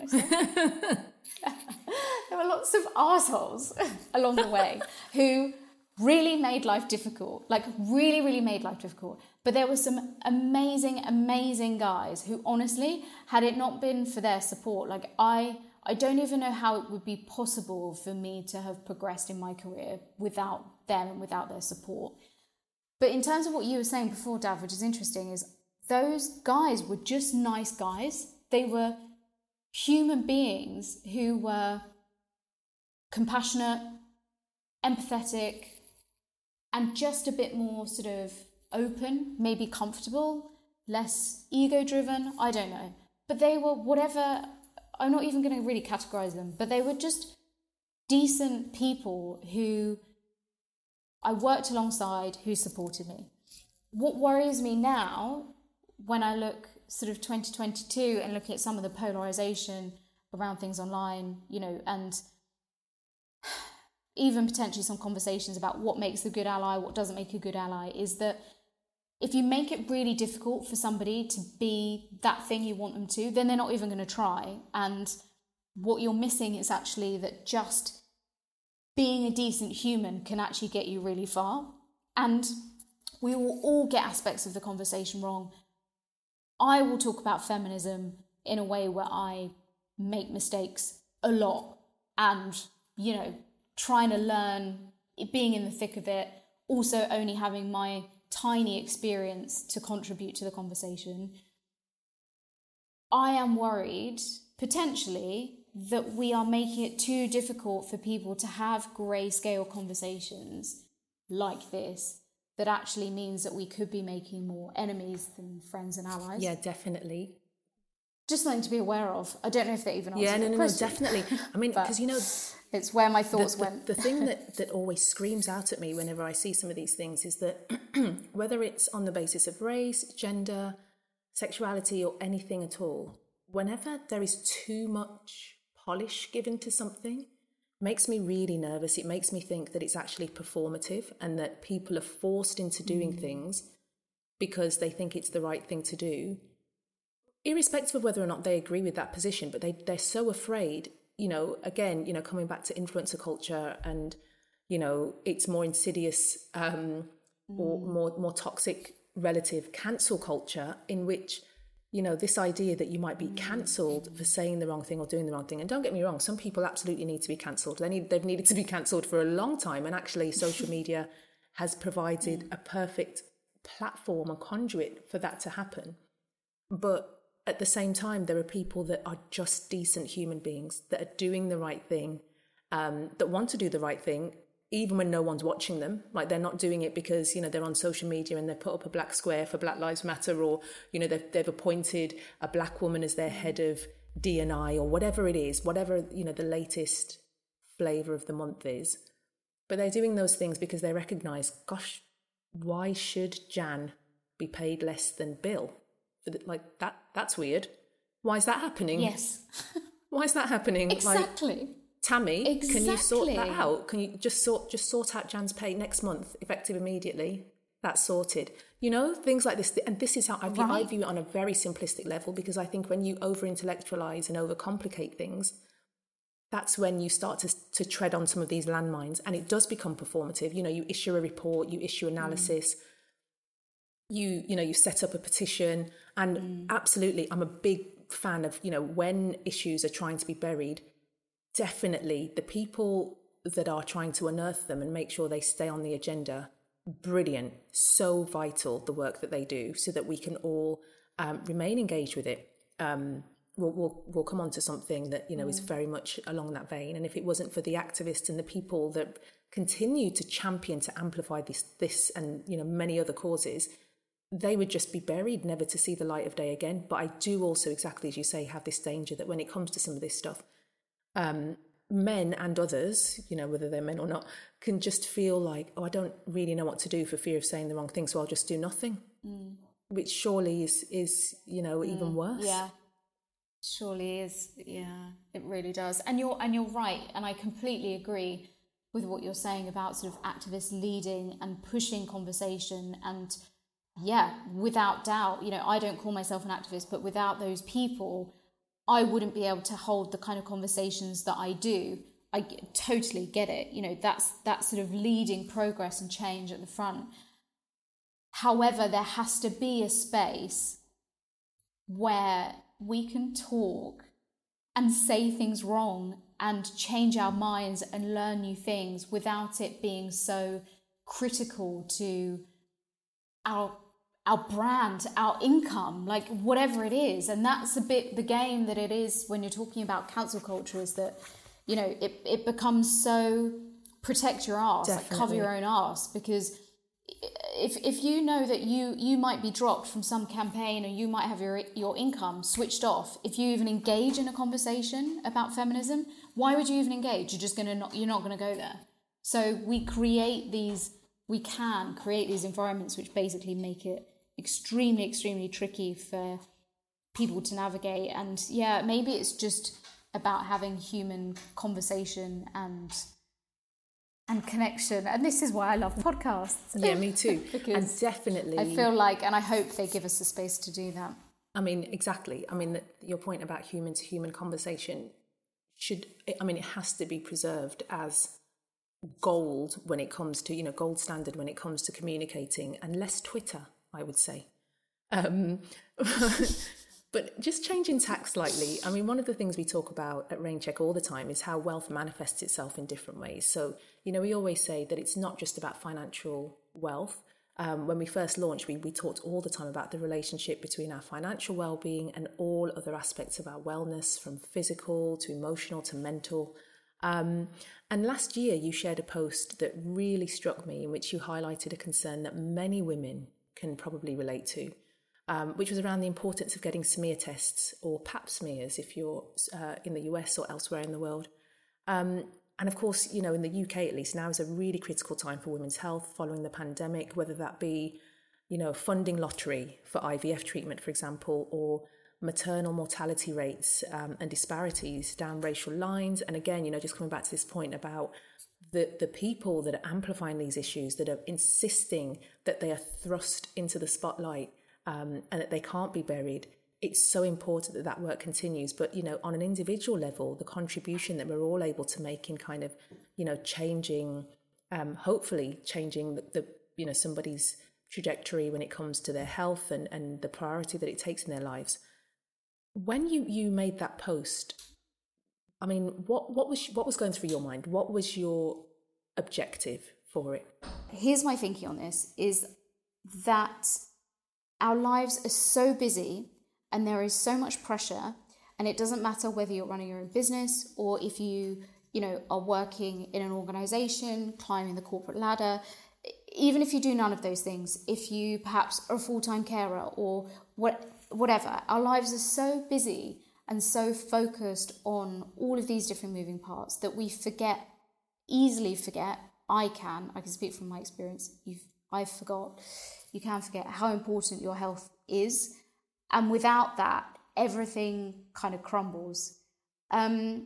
[SPEAKER 2] There were lots of arseholes along the way who really made life difficult. Like, really, really made life difficult. But there were some amazing, amazing guys who, honestly, had it not been for their support, like, I... I don't even know how it would be possible for me to have progressed in my career without them and without their support. But in terms of what you were saying before, Dav, which is interesting, is those guys were just nice guys. They were human beings who were compassionate, empathetic, and just a bit more sort of open, maybe comfortable, less ego-driven, I don't know. But they were whatever... I'm not even going to really categorize them, but they were just decent people who I worked alongside, who supported me. What worries me now, when I look sort of twenty twenty-two and look at some of the polarization around things online, you know, and even potentially some conversations about what makes a good ally, what doesn't make a good ally, is that if you make it really difficult for somebody to be that thing you want them to, then they're not even going to try. And what you're missing is actually that just being a decent human can actually get you really far. And we will all get aspects of the conversation wrong. I will talk about feminism in a way where I make mistakes a lot. And, you know, trying to learn, being in the thick of it, also only having my tiny experience to contribute to the conversation. I am worried, potentially, that we are making it too difficult for people to have grey-scale conversations like this, that actually means that we could be making more enemies than friends and allies.
[SPEAKER 1] Yeah, definitely.
[SPEAKER 2] just something to be aware of. I don't know if they even answered
[SPEAKER 1] yeah, no,
[SPEAKER 2] the
[SPEAKER 1] no, no,
[SPEAKER 2] question.
[SPEAKER 1] definitely. I mean, because you know,
[SPEAKER 2] it's where my thoughts
[SPEAKER 1] the, the,
[SPEAKER 2] went.
[SPEAKER 1] The thing that, that always screams out at me whenever I see some of these things is that whether it's on the basis of race, gender, sexuality, or anything at all, whenever there is too much polish given to something, makes me really nervous. It makes me think that it's actually performative and that people are forced into doing mm. things because they think it's the right thing to do, irrespective of whether or not they agree with that position. But they, they're so afraid, you know, again, you know, coming back to influencer culture and, you know, it's more insidious um, mm. or more, more toxic relative cancel culture in which, you know, this idea that you might be cancelled for saying the wrong thing or doing the wrong thing. And don't get me wrong, some people absolutely need to be cancelled. They need, they've needed to be cancelled for a long time. And actually social media has provided a perfect platform, a conduit for that to happen. But at the same time, there are people that are just decent human beings that are doing the right thing, um, that want to do the right thing, even when no one's watching them. Like, they're not doing it because, you know, they're on social media and they've put up a black square for Black Lives Matter, or, you know, they've, they've appointed a black woman as their head of D and I, or whatever it is, whatever, you know, the latest flavour of the month is. But they're doing those things because they recognise, gosh, why should Jan be paid less than Bill? Like, that, that's weird. Why is that happening?
[SPEAKER 2] Yes.
[SPEAKER 1] Why is that happening?
[SPEAKER 2] Exactly.
[SPEAKER 1] Like, Tammy,
[SPEAKER 2] exactly.
[SPEAKER 1] Can you sort that out? Can you just sort just sort out Jan's pay next month, effective immediately? That's sorted. You know, things like this. And this is how I view, right. I view it on a very simplistic level, because I think when you over-intellectualise and overcomplicate things, that's when you start to, to tread on some of these landmines, and it does become performative. You know, you issue a report, you issue analysis, mm. you, you know, you set up a petition, and mm. absolutely, I'm a big fan of, you know, when issues are trying to be buried, definitely the people that are trying to unearth them and make sure they stay on the agenda, brilliant, so vital, the work that they do, so that we can all um, remain engaged with it. Um, we'll, we'll, we'll come on to something that, you know, mm. is very much along that vein. And if it wasn't for the activists and the people that continue to champion, to amplify this, this and, you know, many other causes, they would just be buried, never to see the light of day again. But I do also, exactly as you say, have this danger that when it comes to some of this stuff, Um, men and others, you know, whether they're men or not, can just feel like, oh, I don't really know what to do for fear of saying the wrong thing, so I'll just do nothing, mm. which surely is, is you know, mm. even worse.
[SPEAKER 2] Yeah, surely is. Yeah, it really does. And you're and you're right, and I completely agree with what you're saying about sort of activists leading and pushing conversation. And yeah, without doubt, you know, I don't call myself an activist, but without those people, I wouldn't be able to hold the kind of conversations that I do. I get, totally get it. You know, that's that sort of leading progress and change at the front. However, there has to be a space where we can talk and say things wrong and change our minds and learn new things without it being so critical to our our brand, our income, like whatever it is. And that's a bit the game that it is when you're talking about cancel culture, is that, you know, it, it becomes so protect your ass, like cover your own ass, because if if you know that you you might be dropped from some campaign, or you might have your your income switched off, if you even engage in a conversation about feminism, why would you even engage? You're just gonna not you're not gonna go there. So we create these we can create these environments which basically make it extremely, extremely tricky for people to navigate. And yeah, maybe it's just about having human conversation and and connection. And this is why I love podcasts.
[SPEAKER 1] Yeah, me too.
[SPEAKER 2] Because
[SPEAKER 1] and definitely,
[SPEAKER 2] I feel like, and I hope they give us the space to do that.
[SPEAKER 1] I mean, exactly. I mean, your point about human to human conversation should, I mean, it has to be preserved as gold when it comes to, you know, gold standard when it comes to communicating, and less Twitter, I would say. Um, but just changing tack slightly, I mean, one of the things we talk about at Raincheck all the time is how wealth manifests itself in different ways. So, you know, we always say that it's not just about financial wealth. Um, when we first launched, we, we talked all the time about the relationship between our financial well-being and all other aspects of our wellness, from physical to emotional to mental. Um, and last year, you shared a post that really struck me, in which you highlighted a concern that many women can probably relate to. um, which was around the importance of getting smear tests, or pap smears if you're uh, in the U S or elsewhere in the world. Um, and of course, you know, in the U K at least, now is a really critical time for women's health following the pandemic, whether that be, you know, a funding lottery for I V F treatment, for example, or maternal mortality rates um, and disparities down racial lines. And again, you know, just coming back to this point about the, the people that are amplifying these issues, that are insisting that they are thrust into the spotlight um, and that they can't be buried. It's so important that that work continues. But, you know, on an individual level, the contribution that we're all able to make in kind of, you know, changing, um, hopefully changing the, the, you know, somebody's trajectory when it comes to their health and, and the priority that it takes in their lives. When you, you made that post, I mean, what, what was what was going through your mind? What was your objective for it?
[SPEAKER 2] Here's my thinking on this, is that our lives are so busy and there is so much pressure, and it doesn't matter whether you're running your own business or if you, you know, are working in an organization, climbing the corporate ladder. Even if you do none of those things, if you perhaps are a full-time carer or what, whatever, our lives are so busy and so focused on all of these different moving parts that we forget, easily forget, I can, I can speak from my experience, you've, I forgot, you can forget how important your health is. And without that, everything kind of crumbles. Um,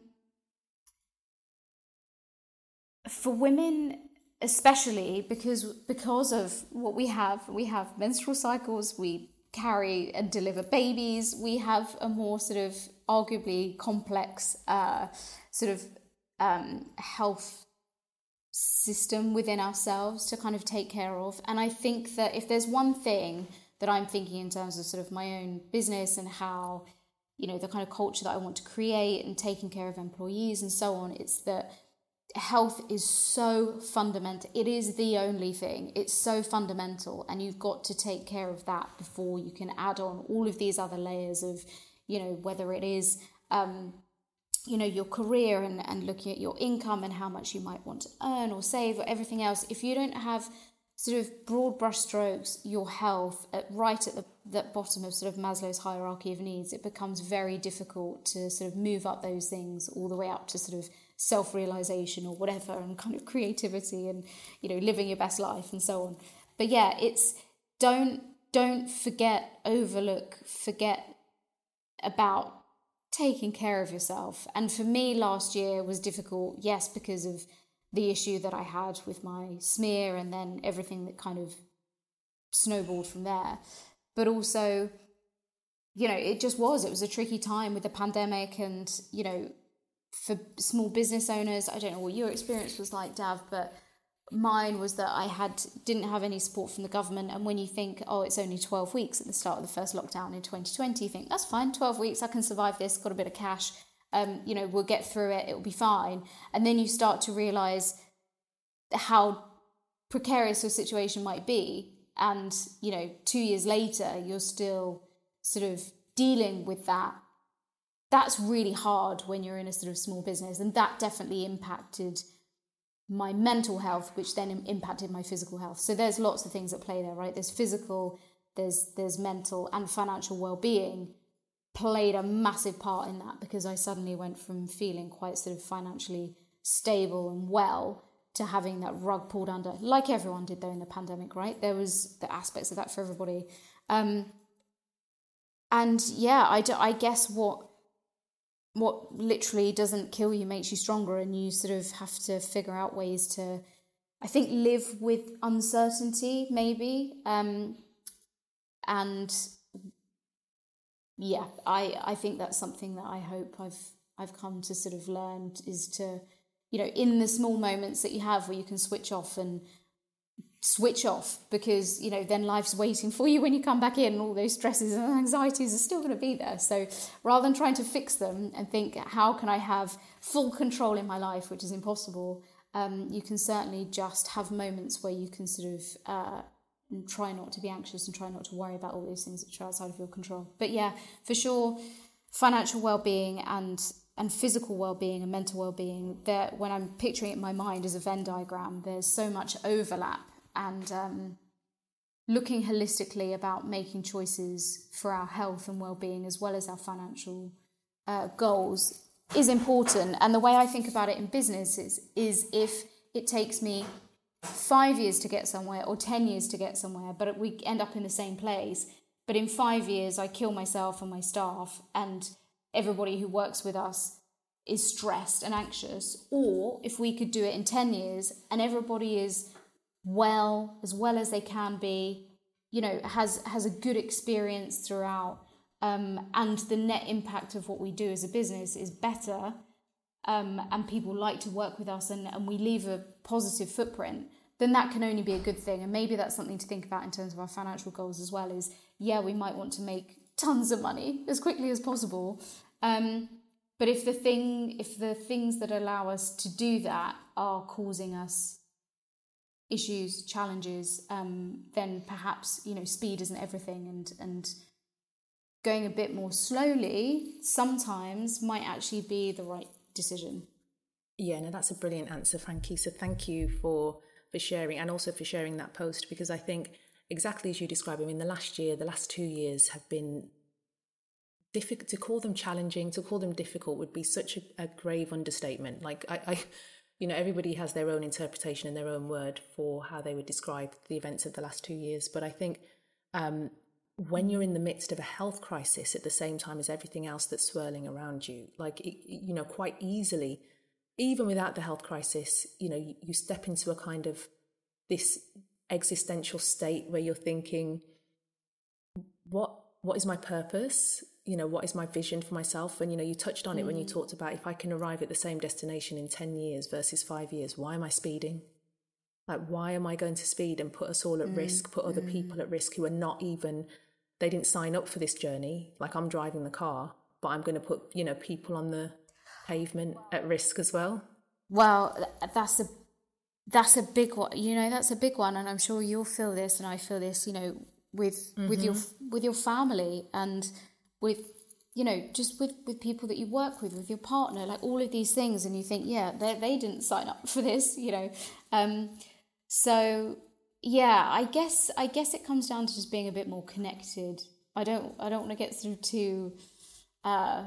[SPEAKER 2] for women, especially because because of what we have, we have menstrual cycles, we carry and deliver babies, we have a more sort of arguably complex uh, sort of um, health system within ourselves to kind of take care of. And I think that if there's one thing that I'm thinking in terms of sort of my own business and how, you know, the kind of culture that I want to create and taking care of employees and so on, it's that health is so fundamental. It is the only thing. It's so fundamental, and you've got to take care of that before you can add on all of these other layers of, you know, whether it is, um, you know, your career and, and looking at your income and how much you might want to earn or save or everything else. If you don't have sort of broad brushstrokes, your health at, right at the, the bottom of sort of Maslow's hierarchy of needs, it becomes very difficult to sort of move up those things all the way up to sort of self-realization or whatever, and kind of creativity and, you know, living your best life and so on. But yeah, it's don't don't forget, overlook, forget about taking care of yourself. And for me, last year was difficult, yes, because of the issue that I had with my smear and then everything that kind of snowballed from there. But also, you know, it just was, it was a tricky time with the pandemic, and, you know, for small business owners, I don't know what your experience was like, Dav, but mine was that I had didn't have any support from the government. And when you think, oh, it's only twelve weeks at the start of the first lockdown in twenty twenty, you think, that's fine, twelve weeks, I can survive this, got a bit of cash, um, you know, we'll get through it, it'll be fine. And then you start to realise how precarious your situation might be. And, you know, two years later, you're still sort of dealing with that. That's really hard when you're in a sort of small business. And that definitely impacted my mental health, which then impacted my physical health. So there's lots of things at play there, right? There's physical, there's there's mental, and financial well-being played a massive part in that, because I suddenly went from feeling quite sort of financially stable and well to having that rug pulled under, like everyone did though in the pandemic, right? There was the aspects of that for everybody. Um, and yeah, I, do, I guess what what literally doesn't kill you makes you stronger, and you sort of have to figure out ways to, I think, live with uncertainty maybe. Um, and yeah, I, I think that's something that I hope I've I've come to sort of learn, is to, you know, in the small moments that you have where you can switch off and switch off, because, you know, then life's waiting for you when you come back in, and all those stresses and anxieties are still going to be there. So rather than trying to fix them and think, how can I have full control in my life, which is impossible, um, you can certainly just have moments where you can sort of uh, try not to be anxious and try not to worry about all those things which are outside of your control. But yeah, for sure, financial well-being and and physical well-being and mental well-being, that when I'm picturing it in my mind as a Venn diagram, there's so much overlap. And um, looking holistically about making choices for our health and well-being as well as our financial uh, goals is important. And the way I think about it in business is, is if it takes me five years to get somewhere or ten years to get somewhere, but we end up in the same place, but in five years I kill myself and my staff and everybody who works with us is stressed and anxious, or if we could do it in ten years and everybody is well, as well as they can be, you know, has has a good experience throughout, um, and the net impact of what we do as a business is better, um, and people like to work with us and, and we leave a positive footprint, then that can only be a good thing. And maybe that's something to think about in terms of our financial goals as well, is, yeah, we might want to make tons of money as quickly as possible. Um, but if the thing, if the things that allow us to do that are causing us issues, challenges, um, then perhaps, you know, speed isn't everything, and and going a bit more slowly sometimes might actually be the right decision.
[SPEAKER 1] Yeah, no, that's a brilliant answer, Frankie. So thank you for for sharing, and also for sharing that post, because I think exactly as you describe, I mean, the last year, the last two years have been difficult. To call them challenging, to call them difficult would be such a, a grave understatement. Like I, I you know, everybody has their own interpretation and their own word for how they would describe the events of the last two years. But I think um, when you're in the midst of a health crisis at the same time as everything else that's swirling around you, like, it, you know, quite easily, even without the health crisis, you know, you, you step into a kind of this existential state where you're thinking, what what is my purpose? You know, what is my vision for myself? And, you know, you touched on it mm. when you talked about, if I can arrive at the same destination in ten years versus five years, why am I speeding? Like, why am I going to speed and put us all at mm. risk, put other mm. people at risk who are not even, they didn't sign up for this journey. Like, I'm driving the car, but I'm going to put, you know, people on the pavement at risk as well.
[SPEAKER 2] Well, that's a, that's a big one, you know, that's a big one. And I'm sure you'll feel this, and I feel this, you know, with, mm-hmm. with your, with your family, and with, you know, just with, with people that you work with, with your partner, like all of these things. And you think, yeah, they they didn't sign up for this, you know. Um, so, yeah, I guess I guess it comes down to just being a bit more connected. I don't I don't want to get through too uh,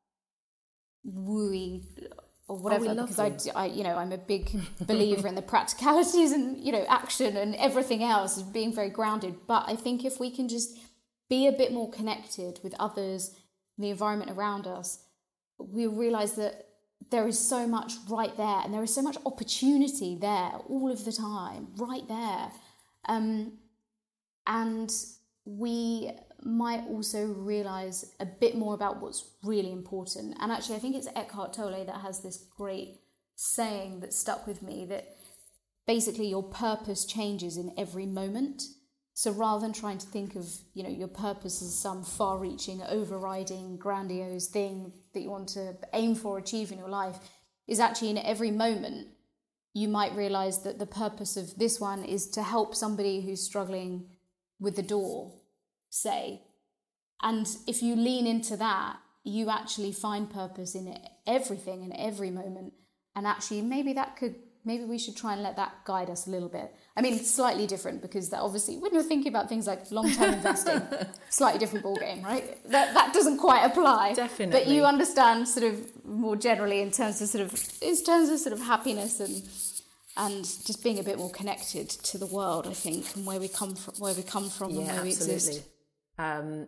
[SPEAKER 2] wooey or whatever,
[SPEAKER 1] oh,
[SPEAKER 2] because I, I, you know, I'm a big believer in the practicalities and, you know, action and everything else, and being very grounded. But I think if we can just be a bit more connected with others, the environment around us, we'll realise that there is so much right there, and there is so much opportunity there all of the time, right there. Um, and we might also realise a bit more about what's really important. And actually, I think it's Eckhart Tolle that has this great saying that stuck with me, that basically your purpose changes in every moment. So rather than trying to think of, you know, your purpose as some far-reaching, overriding, grandiose thing that you want to aim for, achieve in your life, is actually in every moment you might realise that the purpose of this one is to help somebody who's struggling with the door, say. And if you lean into that, you actually find purpose in everything, in every moment. And actually, maybe that could, maybe we should try and let that guide us a little bit. I mean, it's slightly different, because that obviously, when you're thinking about things like long-term investing, slightly different ballgame, right? That that doesn't quite apply.
[SPEAKER 1] Definitely.
[SPEAKER 2] But you understand sort of more generally in terms of sort of, in terms of sort of happiness and and just being a bit more connected to the world, I think, and where we come from, where we come from,
[SPEAKER 1] yeah,
[SPEAKER 2] and where we
[SPEAKER 1] absolutely.
[SPEAKER 2] exist.
[SPEAKER 1] Um,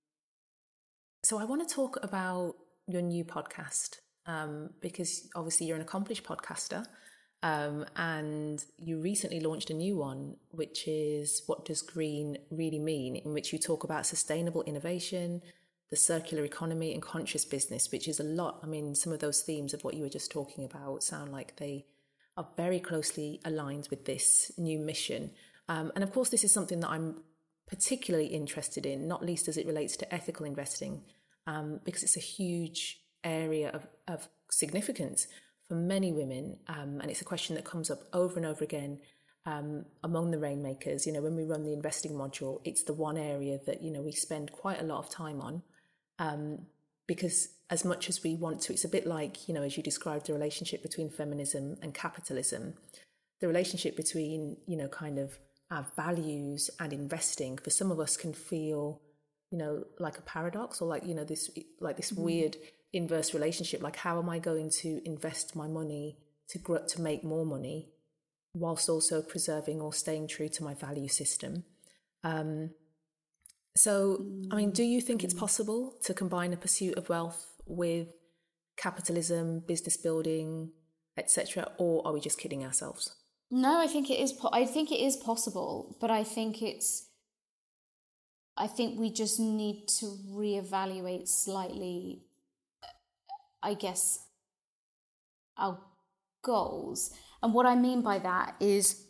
[SPEAKER 1] so I want to talk about your new podcast, um, because obviously you're an accomplished podcaster, um, and you recently launched a new one, which is What Does Green Really Mean?, in which you talk about sustainable innovation, the circular economy, and conscious business, which is a lot. I mean, some of those themes of what you were just talking about sound like they are very closely aligned with this new mission. Um, and of course, this is something that I'm particularly interested in, not least as it relates to ethical investing, um, because it's a huge area of, of significance for many women. Um, and it's a question that comes up over and over again um, among the Rainmakers. You know, when we run the investing module, it's the one area that, you know, we spend quite a lot of time on, um, because as much as we want to, it's a bit like, you know, as you described, the relationship between feminism and capitalism, the relationship between, you know, kind of our values and investing for some of us can feel, you know, like a paradox, or like, you know, this like this mm-hmm. weird inverse relationship. Like, how am I going to invest my money to grow, to make more money, whilst also preserving or staying true to my value system? Um, so, I mean, do you think it's possible to combine a pursuit of wealth with capitalism, business building, et cetera, or are we just kidding ourselves?
[SPEAKER 2] No, I think it is. Po- I think it is possible, but I think it's. I think we just need to reevaluate slightly, I guess, our goals. And what I mean by that is,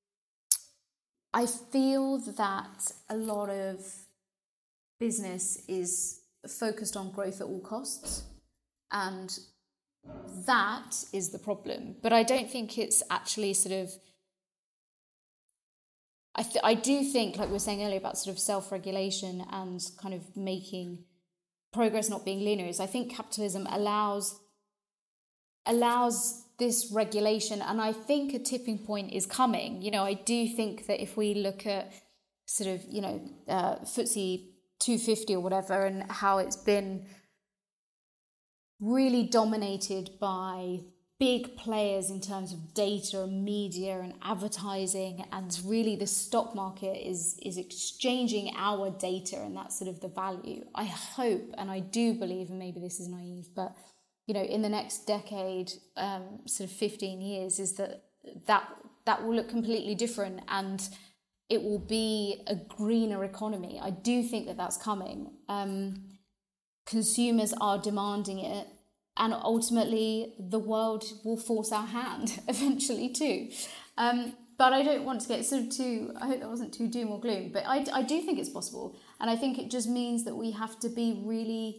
[SPEAKER 2] I feel that a lot of business is focused on growth at all costs, and that is the problem. But I don't think it's actually sort of, I, th- I do think, like we were saying earlier about sort of self-regulation and kind of making progress not being linear, is I think capitalism allows allows this regulation, and I think a tipping point is coming. You know, I do think that if we look at sort of, you know, uh, F T S E two fifty or whatever, and how it's been really dominated by big players in terms of data and media and advertising, and really the stock market is is exchanging our data, and that's sort of the value. I hope, and I do believe, and maybe this is naive, but you know, in the next decade, um, sort of fifteen years, is that that that will look completely different, and it will be a greener economy. I do think that that's coming. Um, consumers are demanding it, and ultimately the world will force our hand eventually too. Um, but I don't want to get sort of too, I hope that wasn't too doom or gloom, but I, I do think it's possible. And I think it just means that we have to be really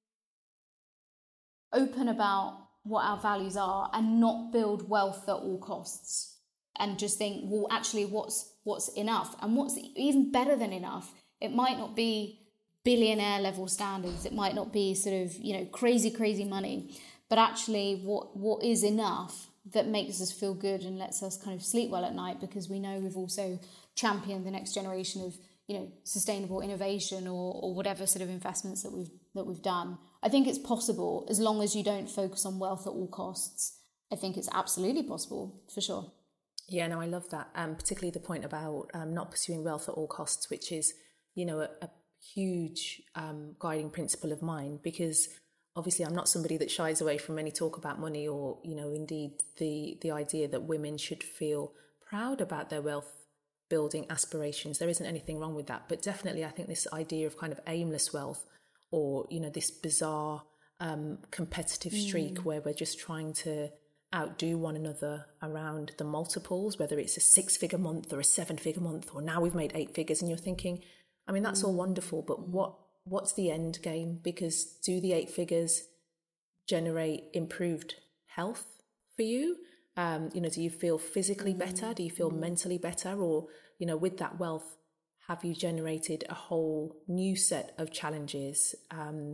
[SPEAKER 2] open about what our values are and not build wealth at all costs, and just think, well, actually what's what's enough, and what's even better than enough. It might not be billionaire level standards, it might not be sort of, you know, crazy crazy money, but actually what what is enough that makes us feel good and lets us kind of sleep well at night, because we know we've also championed the next generation of, you know, sustainable innovation or or whatever sort of investments that we've that we've done. I think it's possible, as long as you don't focus on wealth at all costs. I think it's absolutely possible, for sure.
[SPEAKER 1] Yeah, no, I love that. Um, particularly the point about um, not pursuing wealth at all costs, which is, you know, a, a huge um, guiding principle of mine, because obviously I'm not somebody that shies away from any talk about money, or, you know, indeed the the idea that women should feel proud about their wealth building aspirations. There isn't anything wrong with that. But definitely I think this idea of kind of aimless wealth, or, you know, this bizarre um, competitive streak mm. where we're just trying to outdo one another around the multiples, whether it's a six figure month or a seven figure month, or now we've made eight figures, and you're thinking, I mean, that's mm. all wonderful, but what what's the end game? Because do the eight figures generate improved health for you? Um, you know, do you feel physically mm. better? Do you feel mm. mentally better? Or, you know, with that wealth, have you generated a whole new set of challenges um,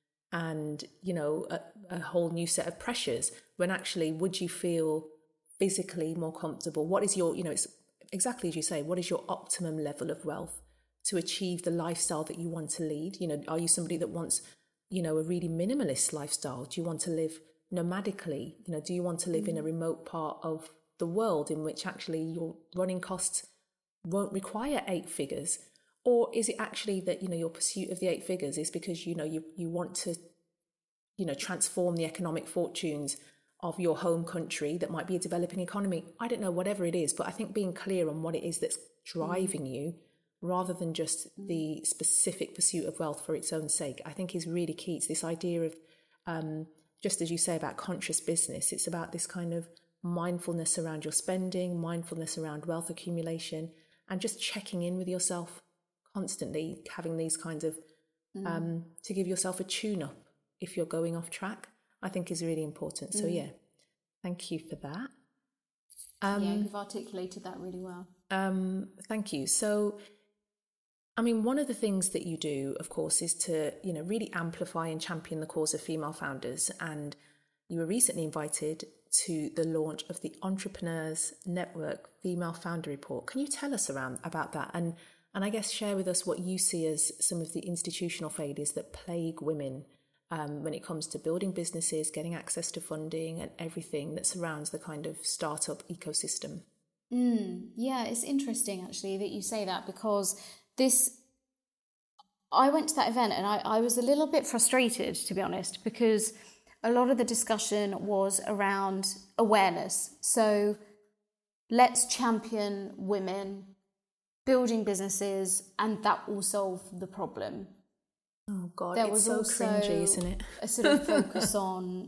[SPEAKER 1] and, you know, a, a whole new set of pressures, when actually would you feel physically more comfortable? What is your, you know, it's exactly as you say, what is your optimum level of wealth to achieve the lifestyle that you want to lead? You know, are you somebody that wants, you know, a really minimalist lifestyle? Do you want to live nomadically? You know, do you want to live mm-hmm. in a remote part of the world in which actually your running costs won't require eight figures? Or is it actually that, you know, your pursuit of the eight figures is because, you know, you, you want to, you know, transform the economic fortunes of your home country that might be a developing economy? I don't know, whatever it is, but I think being clear on what it is that's driving mm. you, rather than just the specific pursuit of wealth for its own sake, I think is really key. It's this idea of, um, just as you say about conscious business, it's about this kind of mindfulness around your spending, mindfulness around wealth accumulation, and just checking in with yourself constantly, having these kinds of, mm. um, to give yourself a tune-up if you're going off track, I think is really important. Mm. So yeah, thank you for that.
[SPEAKER 2] Um, yeah, you've articulated that really well.
[SPEAKER 1] Um, thank you. So, I mean, one of the things that you do, of course, is to, you know, really amplify and champion the cause of female founders. And, you were recently invited to the launch of the Entrepreneurs Network Female Founder Report. Can you tell us around about that? And and I guess share with us what you see as some of the institutional failures that plague women um, when it comes to building businesses, getting access to funding, and everything that surrounds the kind of startup ecosystem.
[SPEAKER 2] Mm, yeah, it's interesting actually that you say that, because this, I went to that event and I, I was a little bit frustrated, to be honest, because a lot of the discussion was around awareness. So let's champion women building businesses, and that will solve the problem.
[SPEAKER 1] Oh God,
[SPEAKER 2] there
[SPEAKER 1] it's
[SPEAKER 2] was
[SPEAKER 1] so
[SPEAKER 2] also
[SPEAKER 1] cringy, isn't it?
[SPEAKER 2] A sort of focus on,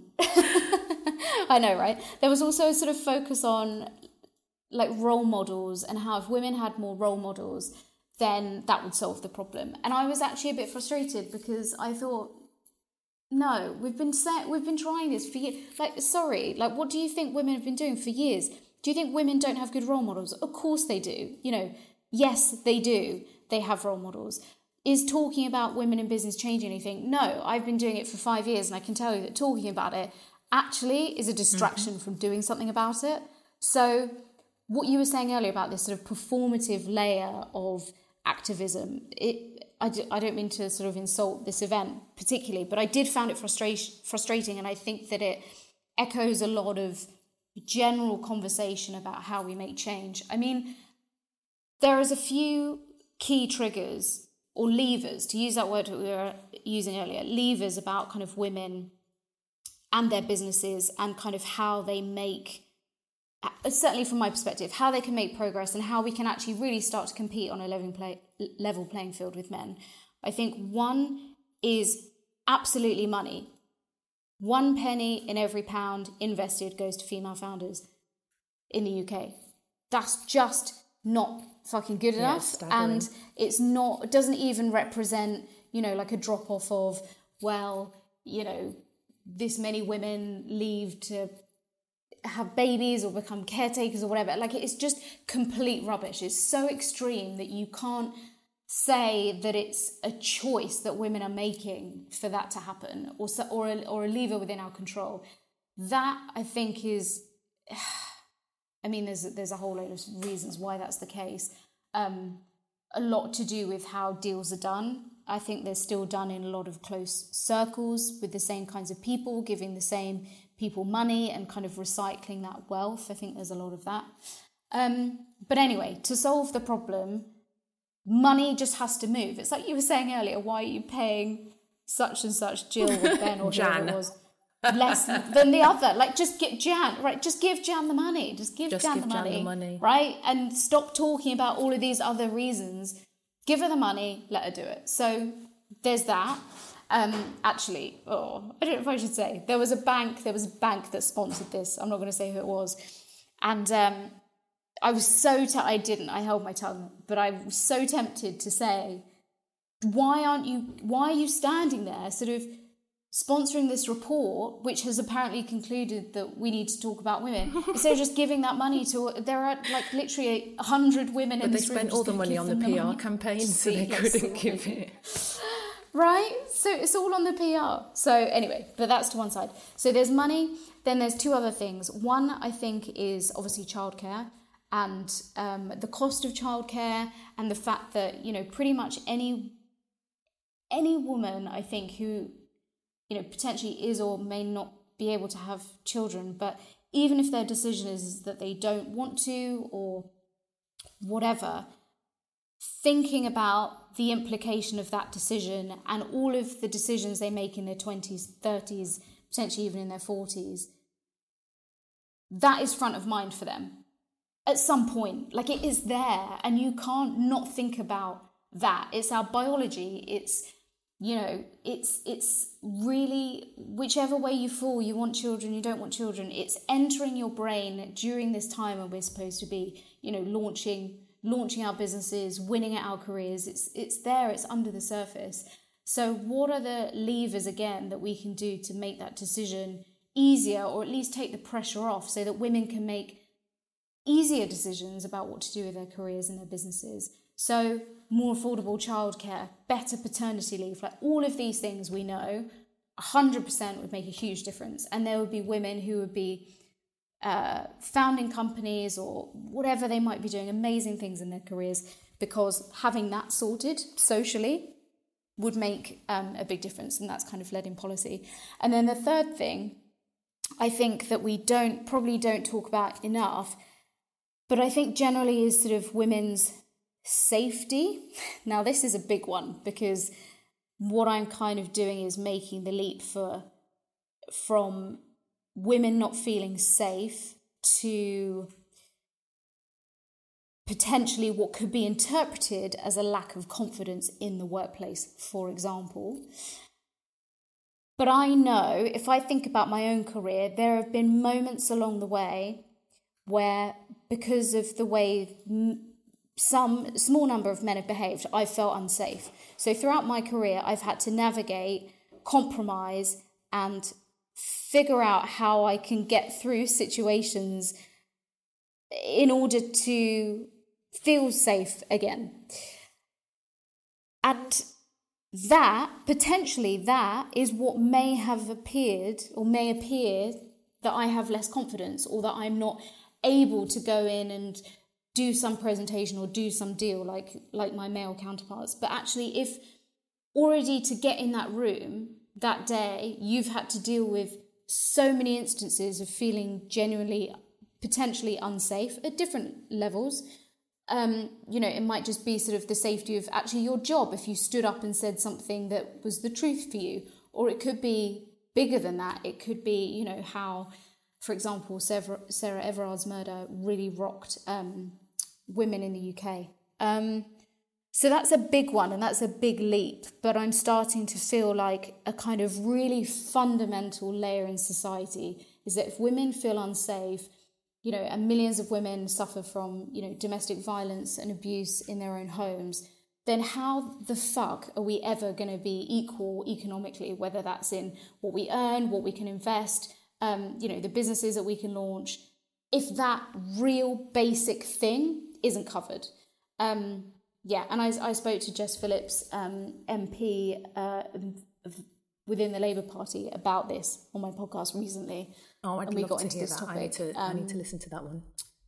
[SPEAKER 2] I know, right? There was also a sort of focus on like role models, and how if women had more role models, then that would solve the problem. And I was actually a bit frustrated, because I thought, no, we've been saying, we've been trying this for years. Like, sorry, like, what do you think women have been doing for years? Do you think women don't have good role models? Of course they do. You know, yes, they do. They have role models. Is talking about women in business changing anything? No, I've been doing it for five years, and I can tell you that talking about it actually is a distraction mm-hmm. from doing something about it. So what you were saying earlier about this sort of performative layer of activism, it, I, do, I don't mean to sort of insult this event particularly, but I did find it frustration, frustrating, and I think that it echoes a lot of general conversation about how we make change. I mean, there is a few key triggers or levers, to use that word that we were using earlier, levers about kind of women and their businesses, and kind of how they make, certainly from my perspective, how they can make progress, and how we can actually really start to compete on a level, play, level playing field with men. I think one is absolutely money. One penny in every pound invested goes to female founders in the U K. That's just not fucking good enough. Yeah, and it's not, it doesn't even represent, you know, like a drop off of, well, you know, this many women leave to have babies or become caretakers or whatever. Like, it's just complete rubbish. It's so extreme that you can't say that it's a choice that women are making for that to happen, or so, or a, or a lever within our control. That, I think, is, I mean, there's there's a whole load of reasons why that's the case. Um, a lot to do with how deals are done. I think they're still done in a lot of close circles with the same kinds of people, giving the same people money and kind of recycling that wealth. I think there's a lot of that. Um, but anyway, to solve the problem, money just has to move. It's like you were saying earlier, why are you paying such and such Jill or Ben or whoever it was less than the other? Like, just get Jan, right? Just give Jan the money. Just give
[SPEAKER 1] just
[SPEAKER 2] Jan,
[SPEAKER 1] give
[SPEAKER 2] the,
[SPEAKER 1] Jan
[SPEAKER 2] money,
[SPEAKER 1] the money,
[SPEAKER 2] right? And stop talking about all of these other reasons. Give her the money, let her do it. So there's that. Um, actually, oh, I don't know if I should say, there was a bank, there was a bank that sponsored this. I'm not going to say who it was. And um, I was so, te- I didn't, I held my tongue, but I was so tempted to say, why aren't you, why are you standing there sort of sponsoring this report, which has apparently concluded that we need to talk about women, instead of just giving that money to, there are like literally a hundred women
[SPEAKER 1] but
[SPEAKER 2] in
[SPEAKER 1] they
[SPEAKER 2] this room.
[SPEAKER 1] spent all the money on the P R campaign, so they couldn't give it.
[SPEAKER 2] Right? So it's all on the P R. So anyway, but that's to one side. So there's money. Then there's two other things. One, I think, is obviously childcare, and um, the cost of childcare, and the fact that, you know, pretty much any any woman, I think, who, you know, potentially is or may not be able to have children, but even if their decision is that they don't want to or whatever, thinking about the implication of that decision and all of the decisions they make in their twenties, thirties, potentially even in their forties, that is front of mind for them at some point. Like, it is there, and you can't not think about that. It's our biology. It's, you know, it's it's really, whichever way you fall, you want children, you don't want children, it's entering your brain during this time when we're supposed to be, you know, launching launching our businesses, winning at our careers. It's it's there, it's under the surface. So what are the levers, again, that we can do to make that decision easier, or at least take the pressure off, so that women can make easier decisions about what to do with their careers and their businesses? So more affordable childcare, better paternity leave, like all of these things we know one hundred percent would make a huge difference. And there would be women who would be uh, founding companies or whatever they might be doing, amazing things in their careers, because having that sorted socially would make um, a big difference. And that's kind of led in policy. And then the third thing, I think that we don't probably don't talk about enough, but I think generally is sort of women's safety. Now, this is a big one, because what I'm kind of doing is making the leap for from women not feeling safe to potentially what could be interpreted as a lack of confidence in the workplace, for example. But I know, if I think about my own career, there have been moments along the way where, because of the way some small number of men have behaved, I felt unsafe. So throughout my career, I've had to navigate, compromise, and figure out how I can get through situations in order to feel safe again. And that, potentially that, is what may have appeared or may appear that I have less confidence, or that I'm not able to go in and do some presentation or do some deal like like my male counterparts. But actually, if already to get in that room that day, you've had to deal with so many instances of feeling genuinely, potentially unsafe at different levels. Um, you know, it might just be sort of the safety of actually your job if you stood up and said something that was the truth for you. Or it could be bigger than that. It could be, you know, how, for example, Sarah, Sarah Everard's murder really rocked um, women in the U K. Um, so that's a big one, and that's a big leap. But I'm starting to feel like a kind of really fundamental layer in society is that if women feel unsafe, you know, and millions of women suffer from, you know, domestic violence and abuse in their own homes, then how the fuck are we ever going to be equal economically, whether that's in what we earn, what we can invest, um, you know, the businesses that we can launch, if that real basic thing isn't covered. Um, yeah, and I, I spoke to Jess Phillips, um, M P uh, within the Labour Party, about this on my podcast recently.
[SPEAKER 1] Oh, I'd
[SPEAKER 2] and we
[SPEAKER 1] love
[SPEAKER 2] got
[SPEAKER 1] to
[SPEAKER 2] into
[SPEAKER 1] hear
[SPEAKER 2] this
[SPEAKER 1] that.
[SPEAKER 2] topic.
[SPEAKER 1] I need to,
[SPEAKER 2] um,
[SPEAKER 1] I need to listen to that one.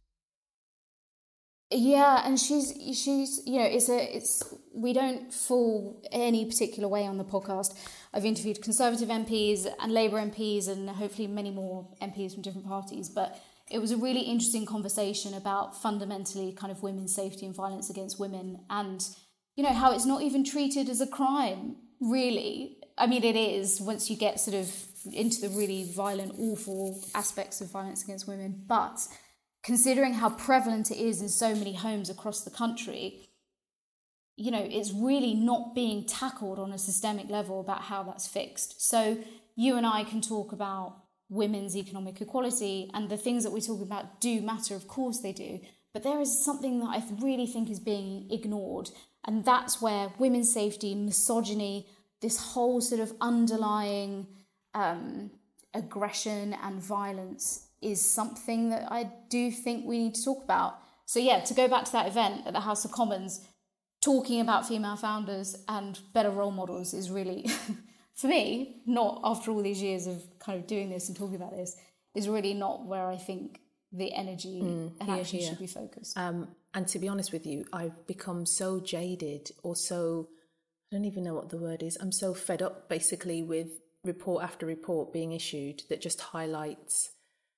[SPEAKER 2] Yeah, and she's she's you know it's a it's we don't fall any particular way on the podcast. I've interviewed Conservative M Ps and Labour M Ps and hopefully many more M Ps from different parties, but it was a really interesting conversation about fundamentally kind of women's safety and violence against women, and you know how it's not even treated as a crime, really. I mean, it is once you get sort of into the really violent, awful aspects of violence against women, but considering how prevalent it is in so many homes across the country, you know, it's really not being tackled on a systemic level about how that's fixed. So you and I can talk about women's economic equality, and the things that we're talking about do matter, of course they do, but there is something that I really think is being ignored, and that's where women's safety, misogyny, this whole sort of underlying um, aggression and violence is something that I do think we need to talk about. So yeah, to go back to that event at the House of Commons, talking about female founders and better role models is really, for me, not after all these years of kind of doing this and talking about this, is really not where I think the energy mm, and
[SPEAKER 1] here,
[SPEAKER 2] action
[SPEAKER 1] here.
[SPEAKER 2] should be focused.
[SPEAKER 1] Um, and to be honest with you, I've become so jaded, or so, I don't even know what the word is, I'm so fed up basically with report after report being issued that just highlights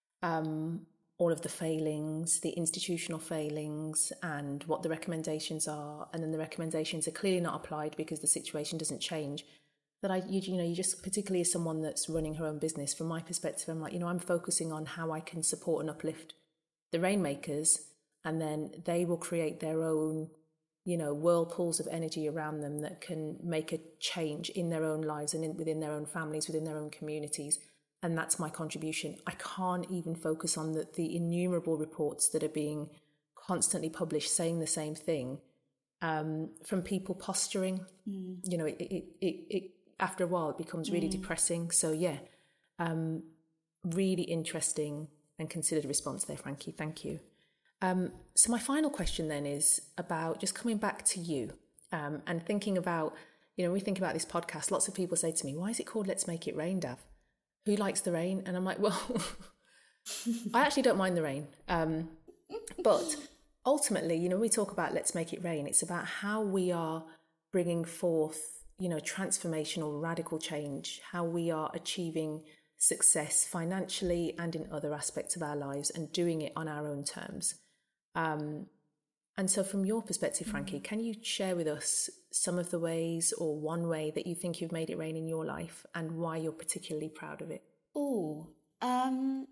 [SPEAKER 1] um, all of the failings, the institutional failings, and what the recommendations are, and then the recommendations are clearly not applied because the situation doesn't change. That I, you, you know, you just, particularly as someone that's running her own business, from my perspective, I'm like, you know, I'm focusing on how I can support and uplift the rainmakers, and then they will create their own, you know, whirlpools of energy around them that can make a change in their own lives and in, within their own families, within their own communities. And that's my contribution. I can't even focus on the, the innumerable reports that are being constantly published saying the same thing, um, from people posturing. Mm. You know, it, it, it, it after a while it becomes really mm. depressing. So yeah, um, really interesting and considered response there, Frankie. Thank you. Um, so my final question then is about just coming back to you um, and thinking about, you know, when we think about this podcast, lots of people say to me, why is it called Let's Make It Rain, Dav? Who likes the rain? And I'm like, well, I actually don't mind the rain. Um, but ultimately, you know, when we talk about Let's Make It Rain, it's about how we are bringing forth, you know, transformational, radical change, how we are achieving success financially and in other aspects of our lives and doing it on our own terms. Um, and so from your perspective, Frankie, can you share with us some of the ways or one way that you think you've made it rain in your life and why you're particularly proud of it?
[SPEAKER 2] Oh, um,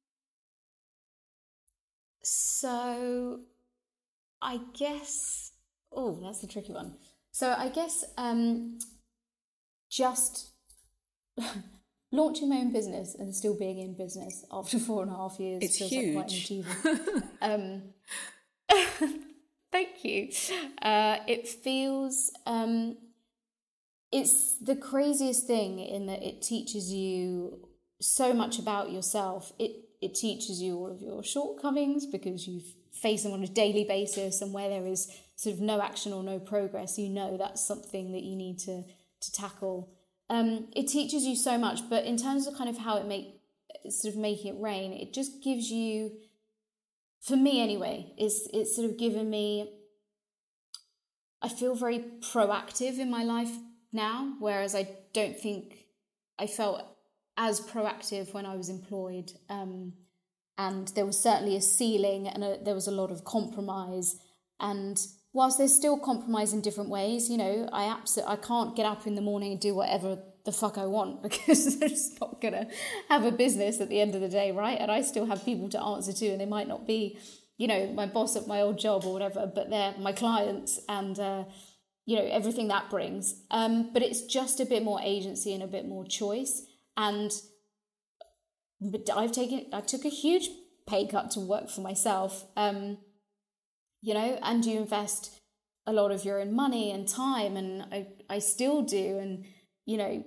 [SPEAKER 2] so I guess, oh, that's the tricky one. So I guess um, just launching my own business and still being in business after four and a half years
[SPEAKER 1] it's
[SPEAKER 2] feels
[SPEAKER 1] huge.
[SPEAKER 2] like quite an achievement. um, thank you. Uh, it feels, um, it's the craziest thing in that it teaches you so much about yourself. It it teaches you all of your shortcomings because you face them on a daily basis, and where there is sort of no action or no progress, you know that's something that you need to to tackle. Um, it teaches you so much, but in terms of kind of how it make sort of making it rain, it just gives you, for me anyway, is it's sort of given me, I feel very proactive in my life now, whereas I don't think I felt as proactive when I was employed. Um, and there was certainly a ceiling and a, there was a lot of compromise. And whilst there's still compromise in different ways, you know, I absolutely, I can't get up in the morning and do whatever the fuck I want because I'm just not going to have a business at the end of the day, right? And I still have people to answer to, and they might not be, you know, my boss at my old job or whatever, but they're my clients and, uh, you know, everything that brings. Um, but it's just a bit more agency and a bit more choice. And but I've taken, I took a huge pay cut to work for myself, um, you know, and you invest a lot of your own money and time, and I, I still do. And, you know,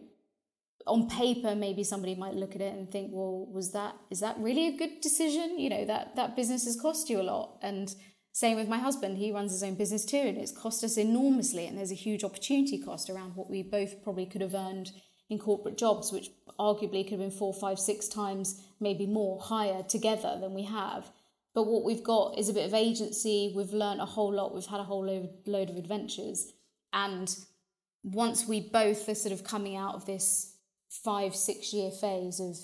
[SPEAKER 2] on paper, maybe somebody might look at it and think, well, was that, is that really a good decision? You know, that, that business has cost you a lot. And same with my husband, he runs his own business too, and it's cost us enormously. And there's a huge opportunity cost around what we both probably could have earned in corporate jobs, which arguably could have been four, five, six times, maybe more, higher together than we have. But what we've got is a bit of agency. We've learned a whole lot. We've had a whole load, load of adventures. And once we both are sort of coming out of this five, six year phase of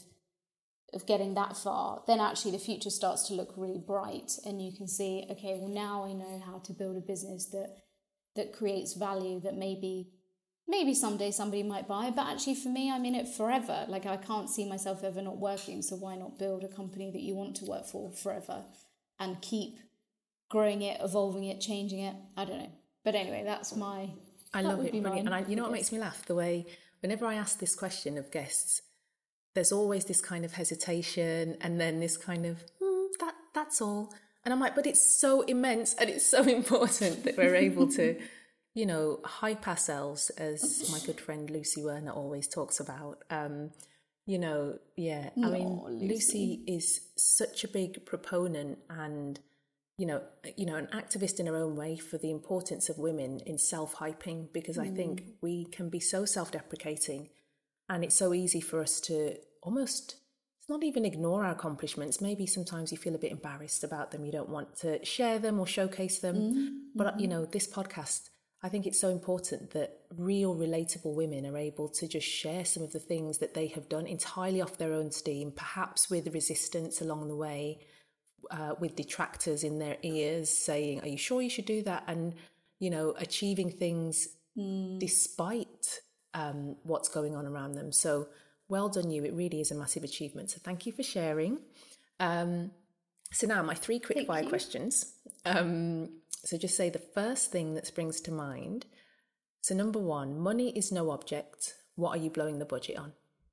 [SPEAKER 2] of getting that far, then actually the future starts to look really bright. And you can see, okay, well, now I know how to build a business that that creates value that maybe Maybe someday somebody might buy, but actually for me, I'm in it forever. Like, I can't see myself ever not working, so why not build a company that you want to work for forever and keep growing it, evolving it, changing it? I don't know. But anyway, that's my...
[SPEAKER 1] I
[SPEAKER 2] that
[SPEAKER 1] love
[SPEAKER 2] would
[SPEAKER 1] it,
[SPEAKER 2] be
[SPEAKER 1] brilliant.
[SPEAKER 2] mine,
[SPEAKER 1] And I, you know
[SPEAKER 2] I
[SPEAKER 1] what
[SPEAKER 2] guess.
[SPEAKER 1] makes me laugh? The way, whenever I ask this question of guests, there's always this kind of hesitation and then this kind of, hmm, that that's all. And I'm like, but it's so immense and it's so important that we're able to... you know, hype ourselves, as my good friend Lucy Werner always talks about. Um, you know, yeah, I mean,
[SPEAKER 2] Lucy.
[SPEAKER 1] Lucy is such a big proponent and, you know, you know, an activist in her own way for the importance of women in self-hyping, because mm. I think we can be so self-deprecating and it's so easy for us to almost, it's not even ignore our accomplishments. Maybe sometimes you feel a bit embarrassed about them. You don't want to share them or showcase them. Mm-hmm. But, you know, this podcast, I think it's so important that real relatable women are able to just share some of the things that they have done entirely off their own steam, perhaps with resistance along the way, uh, with detractors in their ears saying, are you sure you should do that? And, you know, achieving things mm. despite um, what's going on around them. So well done you. It really is a massive achievement. So thank you for sharing. Um, so now my three quick fire questions. Um, So just say the first thing that springs to mind. So number one, money is no object. What are you blowing the budget on?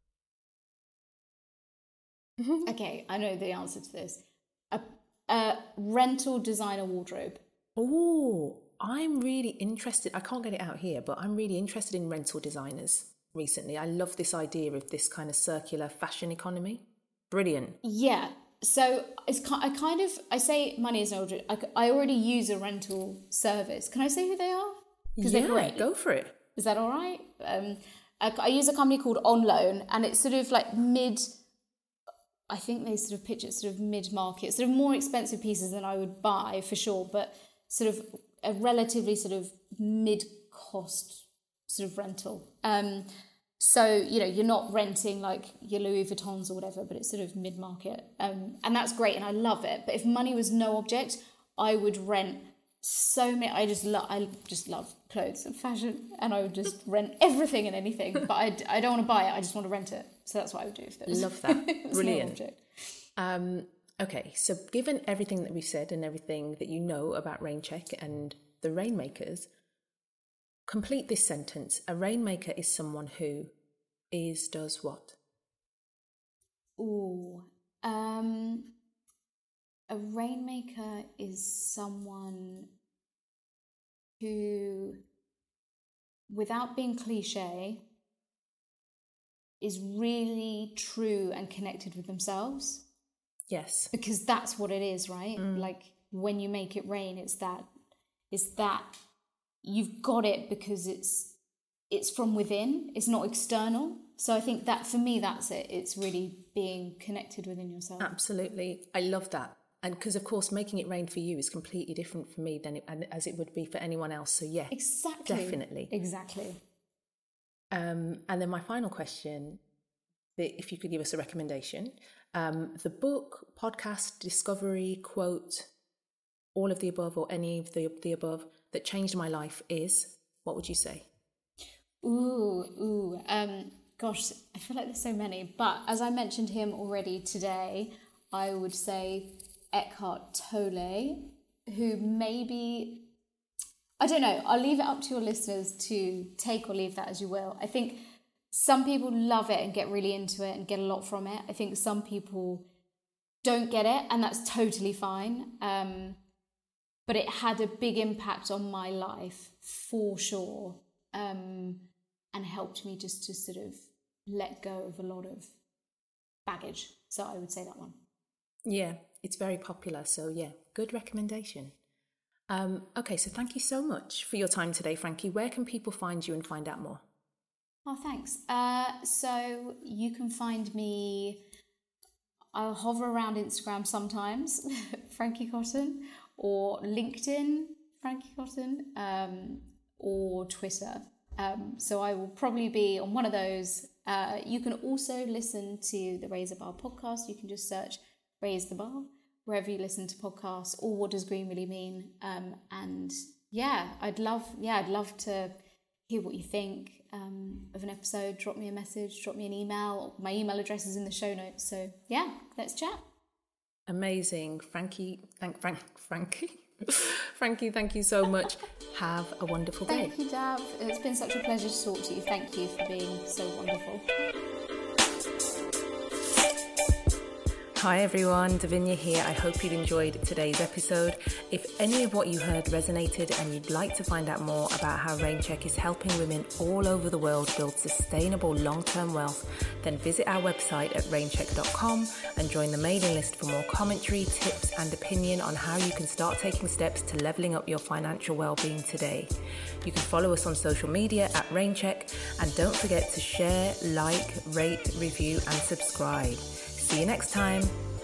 [SPEAKER 2] Okay, I know the answer to this. A, a rental designer wardrobe.
[SPEAKER 1] Oh, I'm really interested. I can't get it out here, but I'm really interested in rental designers recently. I love this idea of this kind of circular fashion economy. Brilliant.
[SPEAKER 2] Yeah. So it's I kind of, I say money is no object. I, I already use a rental service. Can I say who they are?
[SPEAKER 1] Yeah, they're great. Go for it.
[SPEAKER 2] Is that all right? Um, I, I use a company called On Loan, and it's sort of like mid, I think they sort of pitch it sort of mid-market, sort of more expensive pieces than I would buy for sure, but sort of a relatively sort of mid-cost sort of rental. Um, so, you know, you're not renting like your Louis Vuittons or whatever, but it's sort of mid-market. Um, and that's great, and I love it. But if money was no object, I would rent so many. I just love, I just love clothes and fashion, and I would just rent everything and anything. But I, I don't want to buy it. I just want to rent it. So that's what I would do if there was.
[SPEAKER 1] Love that. Brilliant.
[SPEAKER 2] No
[SPEAKER 1] um, okay, so given everything that we've said and everything that you know about Raincheck and the Rainmakers, complete this sentence. A Rainmaker is someone who is does what?
[SPEAKER 2] Ooh, um, a Rainmaker is someone who, without being cliche, is really true and connected with themselves.
[SPEAKER 1] Yes.
[SPEAKER 2] Because that's what it is, right? Mm. Like when you make it rain, it's that, it's that you've got it because it's, it's from within, it's not external. So I think that for me, that's it. It's really being connected within yourself.
[SPEAKER 1] Absolutely. I love that. And because, of course, making it rain for you is completely different for me than it, as it would be for anyone else. So, yeah,
[SPEAKER 2] exactly.
[SPEAKER 1] Definitely.
[SPEAKER 2] Exactly.
[SPEAKER 1] Um, and then my final question, if you could give us a recommendation, um, the book, podcast, discovery, quote, all of the above or any of the, the above that changed my life is, what would you say?
[SPEAKER 2] Ooh, ooh, um, gosh, I feel like there's so many. But as I mentioned him already today, I would say Eckhart Tolle, who maybe, I don't know, I'll leave it up to your listeners to take or leave that as you will. I think some people love it and get really into it and get a lot from it. I think some people don't get it, and that's totally fine. Um, but it had a big impact on my life for sure, um, and helped me just to sort of let go of a lot of baggage. So I would say that one.
[SPEAKER 1] Yeah, it's very popular. So yeah, good recommendation. Um, okay, so thank you so much for your time today, Frankie. Where can people find you and find out more?
[SPEAKER 2] Oh, thanks. Uh, so you can find me, I'll hover around Instagram sometimes, Frankie Cotton, or LinkedIn, Frankie Cotton, um, or Twitter. Um, so I will probably be on one of those. Uh, you can also listen to the Raise the Bar podcast. You can just search Raise the Bar wherever you listen to podcasts, or What Does Green Really Mean? Um, and yeah, I'd love, yeah, I'd love to hear what you think um, of an episode. Drop me a message, drop me an email. My email address is in the show notes. So yeah, let's chat.
[SPEAKER 1] Amazing. Frankie, thank Frank, Frankie. Frankie, thank you so much. Have a wonderful day.
[SPEAKER 2] Thank you, Dav. It's been such a pleasure to talk to you. Thank you for being so wonderful.
[SPEAKER 1] Hi everyone, Davinia here. I hope you've enjoyed today's episode. If any of what you heard resonated and you'd like to find out more about how Raincheck is helping women all over the world build sustainable long-term wealth, then visit our website at raincheck dot com and join the mailing list for more commentary, tips and opinion on how you can start taking steps to leveling up your financial well-being today. You can follow us on social media at Raincheck, and don't forget to share, like, rate, review and subscribe. See you next time.